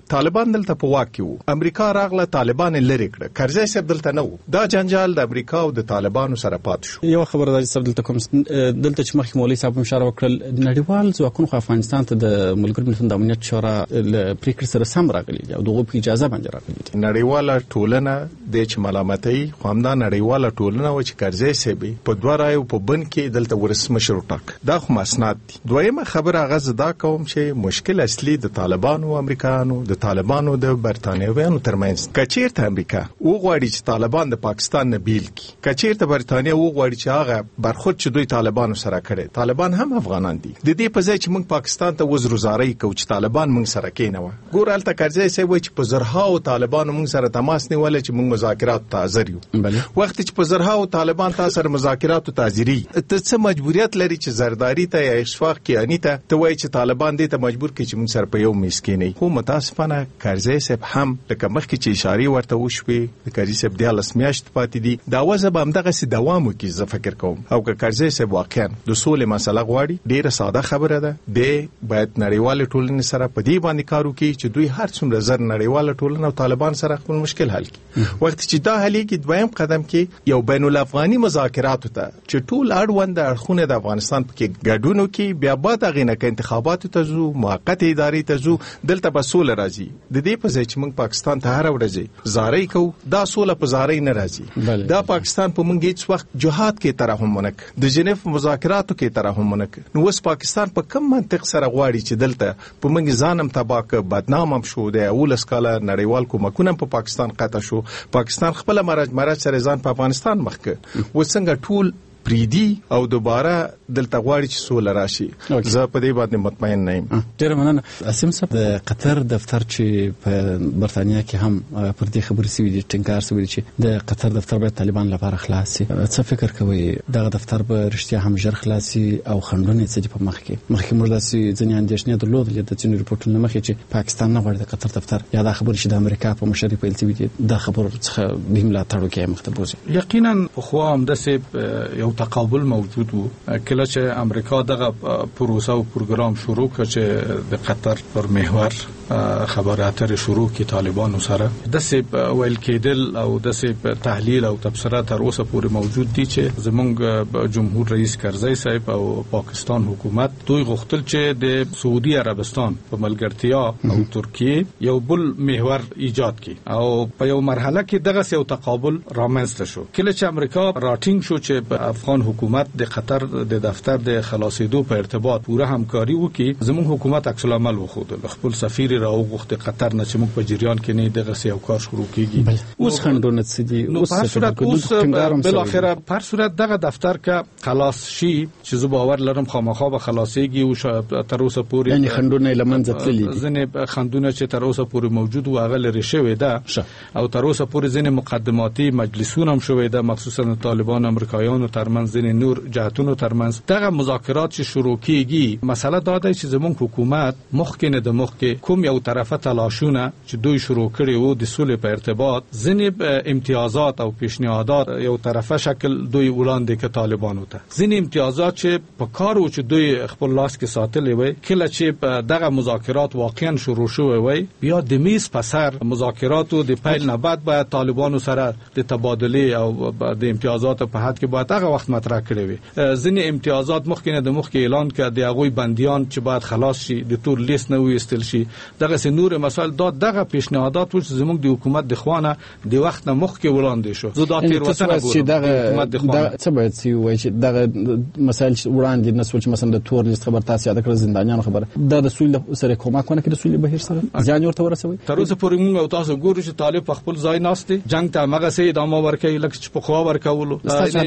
طالبان دلته په واک کې وو، امریکا راغله طالبان لري کړ، کرزی صاحب دلته نه وو. دا جنجال د امریکا او د طالبانو سره پات شو. یو خبرداري صاحب دلته کوم دلته چې مخکې مولوي صاحب اشاره وکړل نړیوال ځواکونو افغانستان ته د ملګرو ملتونو د امنیت شورا ل پریکړې سره سم راغلي او دغه په اجازه باندې راغلي دي. نړیواله ټولنه د چې ملامتۍ خو همدا نړیواله ټولنه و چې کرزی صاحب په دوه رایو په بن کې دلته ولسمشر ټاک. دا خو مسند دي. دویمه خبره غزه دا کوم چې مشکل اصلي د طالبانو او امریکایانو د طالبانو د برتانیویانو ترمنځ. کچیرته امریکا وغواړي چې طالبان د پاکستان نه بیل کړي، کچیرته برتانیا وغواړي چې هغه برخورد چې دوی طالبانو سره کړي، طالبان هم افغانان دي. د دې په ځای چې موږ پاکستان ته وزروزاري کوو چې طالبان موږ سره کېنوه، ګور هلته کرزی صاحب وایي چې په زرهاو طالبانو موږ سره تماس نیول چې موږ مذاکرات ته حاضر یو. وخت چې په زرهاو طالبان تاسو سره مذاکرات ته حاضري، ته څه مجبوریت لري چې زرداری ته یا اشفاق کې اني ته وایي چې طالبان دې ته مجبور کړي چې موږ سره په یو میز کې نه. خو متاسفانه کرزی صاحب هم لکه مخکې چې اشاره ورته وشوي، کرزی صاحب د 10 میاشتې پاتې دي. دا وځه به همدغه سي دوام وکړي زه فکر کوم. او که کرزی صاحب واقعا د سولې مسله غواړي، ډیره ساده خبره ده، د باید نړیوال ټولنې سره په دې باندې کار وکړي چې دوی هر څومره زر نړیوال ټولنه او طالبان سره خپل مشکل حل کړي. وخت چې دا حل کې دویم قدم کې یو بین الافغاني مذاکرات ته چې ټول اړوند اړخونه د افغانستان په ګډون کې بیا بعد غینه کې انتخابات ته زو موقت اداري ته زو دلته به سول راځي. د دې په ځای چې موږ پاکستان ته هر ورځ زارۍ کوو، دا سول په زارۍ نه راځي. دا پاکستان په موږ هیڅ وخت جهاد کې ترحم ونک، د جنیف مذاکراتو کې ترحم ونک. نو اوس پاکستان په کوم منطق سره غواړي چې دلته په موږ ځانم تباک بدنامم شو، د اولس کاله نړیوال کومکونه په پاکستان قطع شو، پاکستان خپل مرج سره ځان په افغانستان مخکې وڅنګه ټول پریدي او دوباره دلته غواړي چې سول راشي. زه په دې باندې مطمئن نه یم. ډیر مننه. اسیم صاحب د قطر دفتر چې په برتانیا کې هم پر دې خبرې سوي دي، ټینګار سوي چې د قطر دفتر باید طالبان لپاره خلاص شي. څه فکر کوي دغه دفتر به رښتیا هم ژر خلاص شي او خنډونه څه دي په مخکې موږ داسې ځینې اندېښنې درلودلې د ځینو ریپورټونو مخکې چې پاکستان نه غواړي د قطر دفتر یا دا خبرې چې د امریکا په مشرۍ پیل شوي دي دا خبرو څخه به ملاتړ وکړي مخته بوزي. یقینا خو هم داسې یو تقابل موجود وو کله چې امریکا دغه پروسه او پروګرام شروع کړ چې د قطر پر محور خبرې اترې شروع کی طالبانو سره د سیب ویل کېدل او د سیب تحلیل او تبصره تر اوسه پورې موجود دي چې زمونږ جمهور رئیس کرزی صاحب او پاکستان حکومت دوی غوښتل چې د سعودي عربستان په ملګرتیا او ترکیه یو بل محور ایجاد کړي او په یو مرحله کې دغه یو تقابل رامنځته شو. کله چې امریکا راټینګ شو چې په افغان حکومت د قطر د دفتر د خلاصېدو په ارتباط پوره همکاري وکړي، زموږ حکومت عکس العمل وښود، خپل سفیر راوغوښت قطر نه چې موږ په جریان کې نه دغه یو کار شروع کیږي. اوس خندونه څه دي؟ اوس بل اخره په صورت دغه دفتر کې خلاص شي چې زه باور لرم خامخا به خلاصيږي او تر اوسه پورې یعنی خندونه لمنځه تللي دي. ځنې خندونه چې تر اوسه پورې موجود و هغه لري شوی ده او تر اوسه پورې ځنې مقدماتي مجلسونه هم شوی ده، مخصوصا طالبان امریکایانو ترمنځ ځنې نور جهتونو ترمنځ دغه مذاکرات چې شروع کیږي. مسله دا ده چې زموږ حکومت مخکې نه د مخکې کوم یو طرفه تلاشونه چې دوی شروع کړي وو د سولې په ارتباط ځنې امتیازات او پیشنهادات یو طرفه شکل دوی وړاندې کړ طالبانو ته، ځنې امتیازات چې په کار و چې دوی خپل لاس کې ساتلې وي. کله چې دغه مذاکرات واقعا شروع شوه وي بیا د میز په سر مذاکراتو د پیل نه بعد باید طالبانو سره د تبادله او د امتیازات په حد کې باید هغه وخت مطرح کړي وي. ځنې امتیازات مخکې نه د مخکې اعلان کړ د هغوی بندیان چې باید خلاص شي د تور لیست نه وایستل شي. دغه نور مسائل دغه پیشنهادات چې زموږ د حکومت د خوانه د وخت نه مخکې وړاندې شو. زه دا تیر وسنه چې دغه څه باید سی وایي چې دغه مسائل وړاندې نه سوچ مثلا د تور لیست خبر تاسو یاد کړئ زندانیانو خبره د سولې سره کومک ونه کړي، د سولې بهیر سره ځان ورته ورسوي. تر اوسه پورې موږ او تاسو ګورو چې طالب په خپل ځای ناشته جنگ ته مغه سي ادامه ورکوي لکه چې په خوا ورکولو.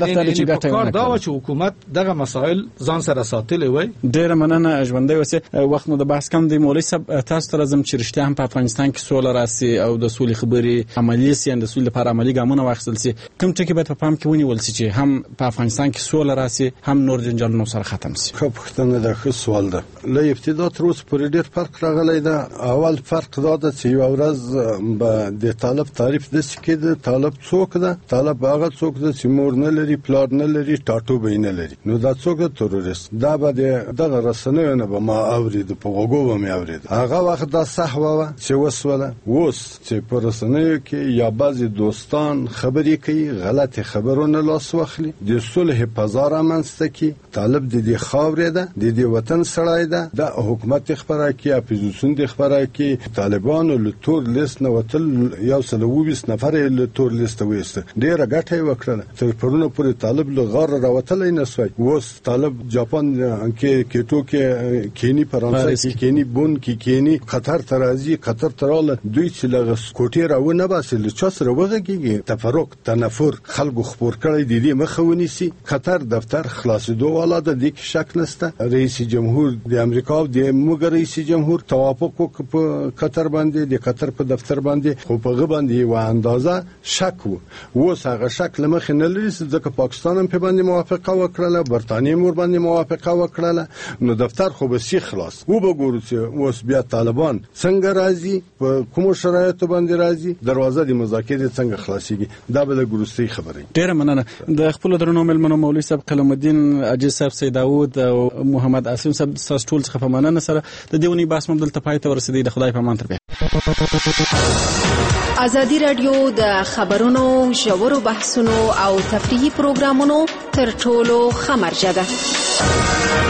دا چې حکومت دغه مسائل ځان سره ساتلې وای. ډېر مننه ژوندۍ اوسه. وخت مو د بحث کم دی مولوي صاحب، تاسو ته زم چې رښتیا هم په افغانستان کې سوله راسي او د سولې خبرې عملي سي، د سولې لپاره عملي ګامونه واخیستل سي، کوم ټکي باید په پام کې ونیول سي چې هم په افغانستان کې سوله راسي هم نور جنجالونه سره ختم سي؟ خو پښتنه د ښه سوال ده. له ابتدا تر اوسه پورې ډېر فرق راغلی ده. اول فرق دا ده چې یو ورځ به د طالب تعریف داسې کېده طالب څوک ده، طالب هغه څوک ده چې مور نه لري پلار نه لري ټاټوبی نه لري، نو دا څوک تروریست. دا به دغه رسنیو نه به ما اورید په غوګو به مې اورید. هغه وخت دا صحوه وه چې وسوله. اوس چې په رسنیو کې یا بعضې دوستان خبرې کوي، غلطې خبرونه لاس واخلي، د صلح فضا رامنځته کړي. طالب د دې خاورې ده، د دې وطن سړی ده، د حکومت خبره کړي، اپوزیسیون د خبره کړي. طالبانو له تور لیست نه وتل 120 نفر یې له تور لیسته وایسته، ډېره ګټه یې وکړله. تر پرونه پورې طالب له غاره راوتلی نه سوی. اوس طالب جاپان کې کېټو کې کینی، فرانسه کې کینی، بون کې کینی، قطر ته راځي. قطر ته راغله، دوی چې له کوټې راونه باسي، له چا سره وغږېږي، تفرق تنفر خلکو خپور کړی، د دې مخه ونیسي. قطر دفتر خلاصېدو والا ده، دې کې شک نشته. رئیس جمهور د امریکا او د موږ رئیس جمهور توافق وکړ په قطر باندې، د قطر په دفتر باندې، خو په هغه باندې یو اندازه شک و. اوس هغه شک له مخې نه لري، ځکه پاکستان هم په باندې موافقه وکړله، برتانیې هم ورباندې موافقه وکړله، نو دفتر خو به سی خلاص. و به ګورو چې اوس بیا طالبان څنګه راځي، په کومو شرایطو باندې راځي، دروازه د مذاکرې څنګه خلاصيږي. دا به د ګروستۍ خبرې. ډېره مننه. د خپل درنو مېلمنو مولوي صاحب قلم الدین عجیز صاحب، سید داوود او محمد اسلم صاحب، تاسو ټول څخه په مننه سره د دې ونی بحث مدلته پای ته ورسېدی. د خدای په امان تر بیا. ازادي راډیو د خبرونو، ژورو بحثونو او تفریحي پروګرامونو تر ټولو ښه مرجع ده.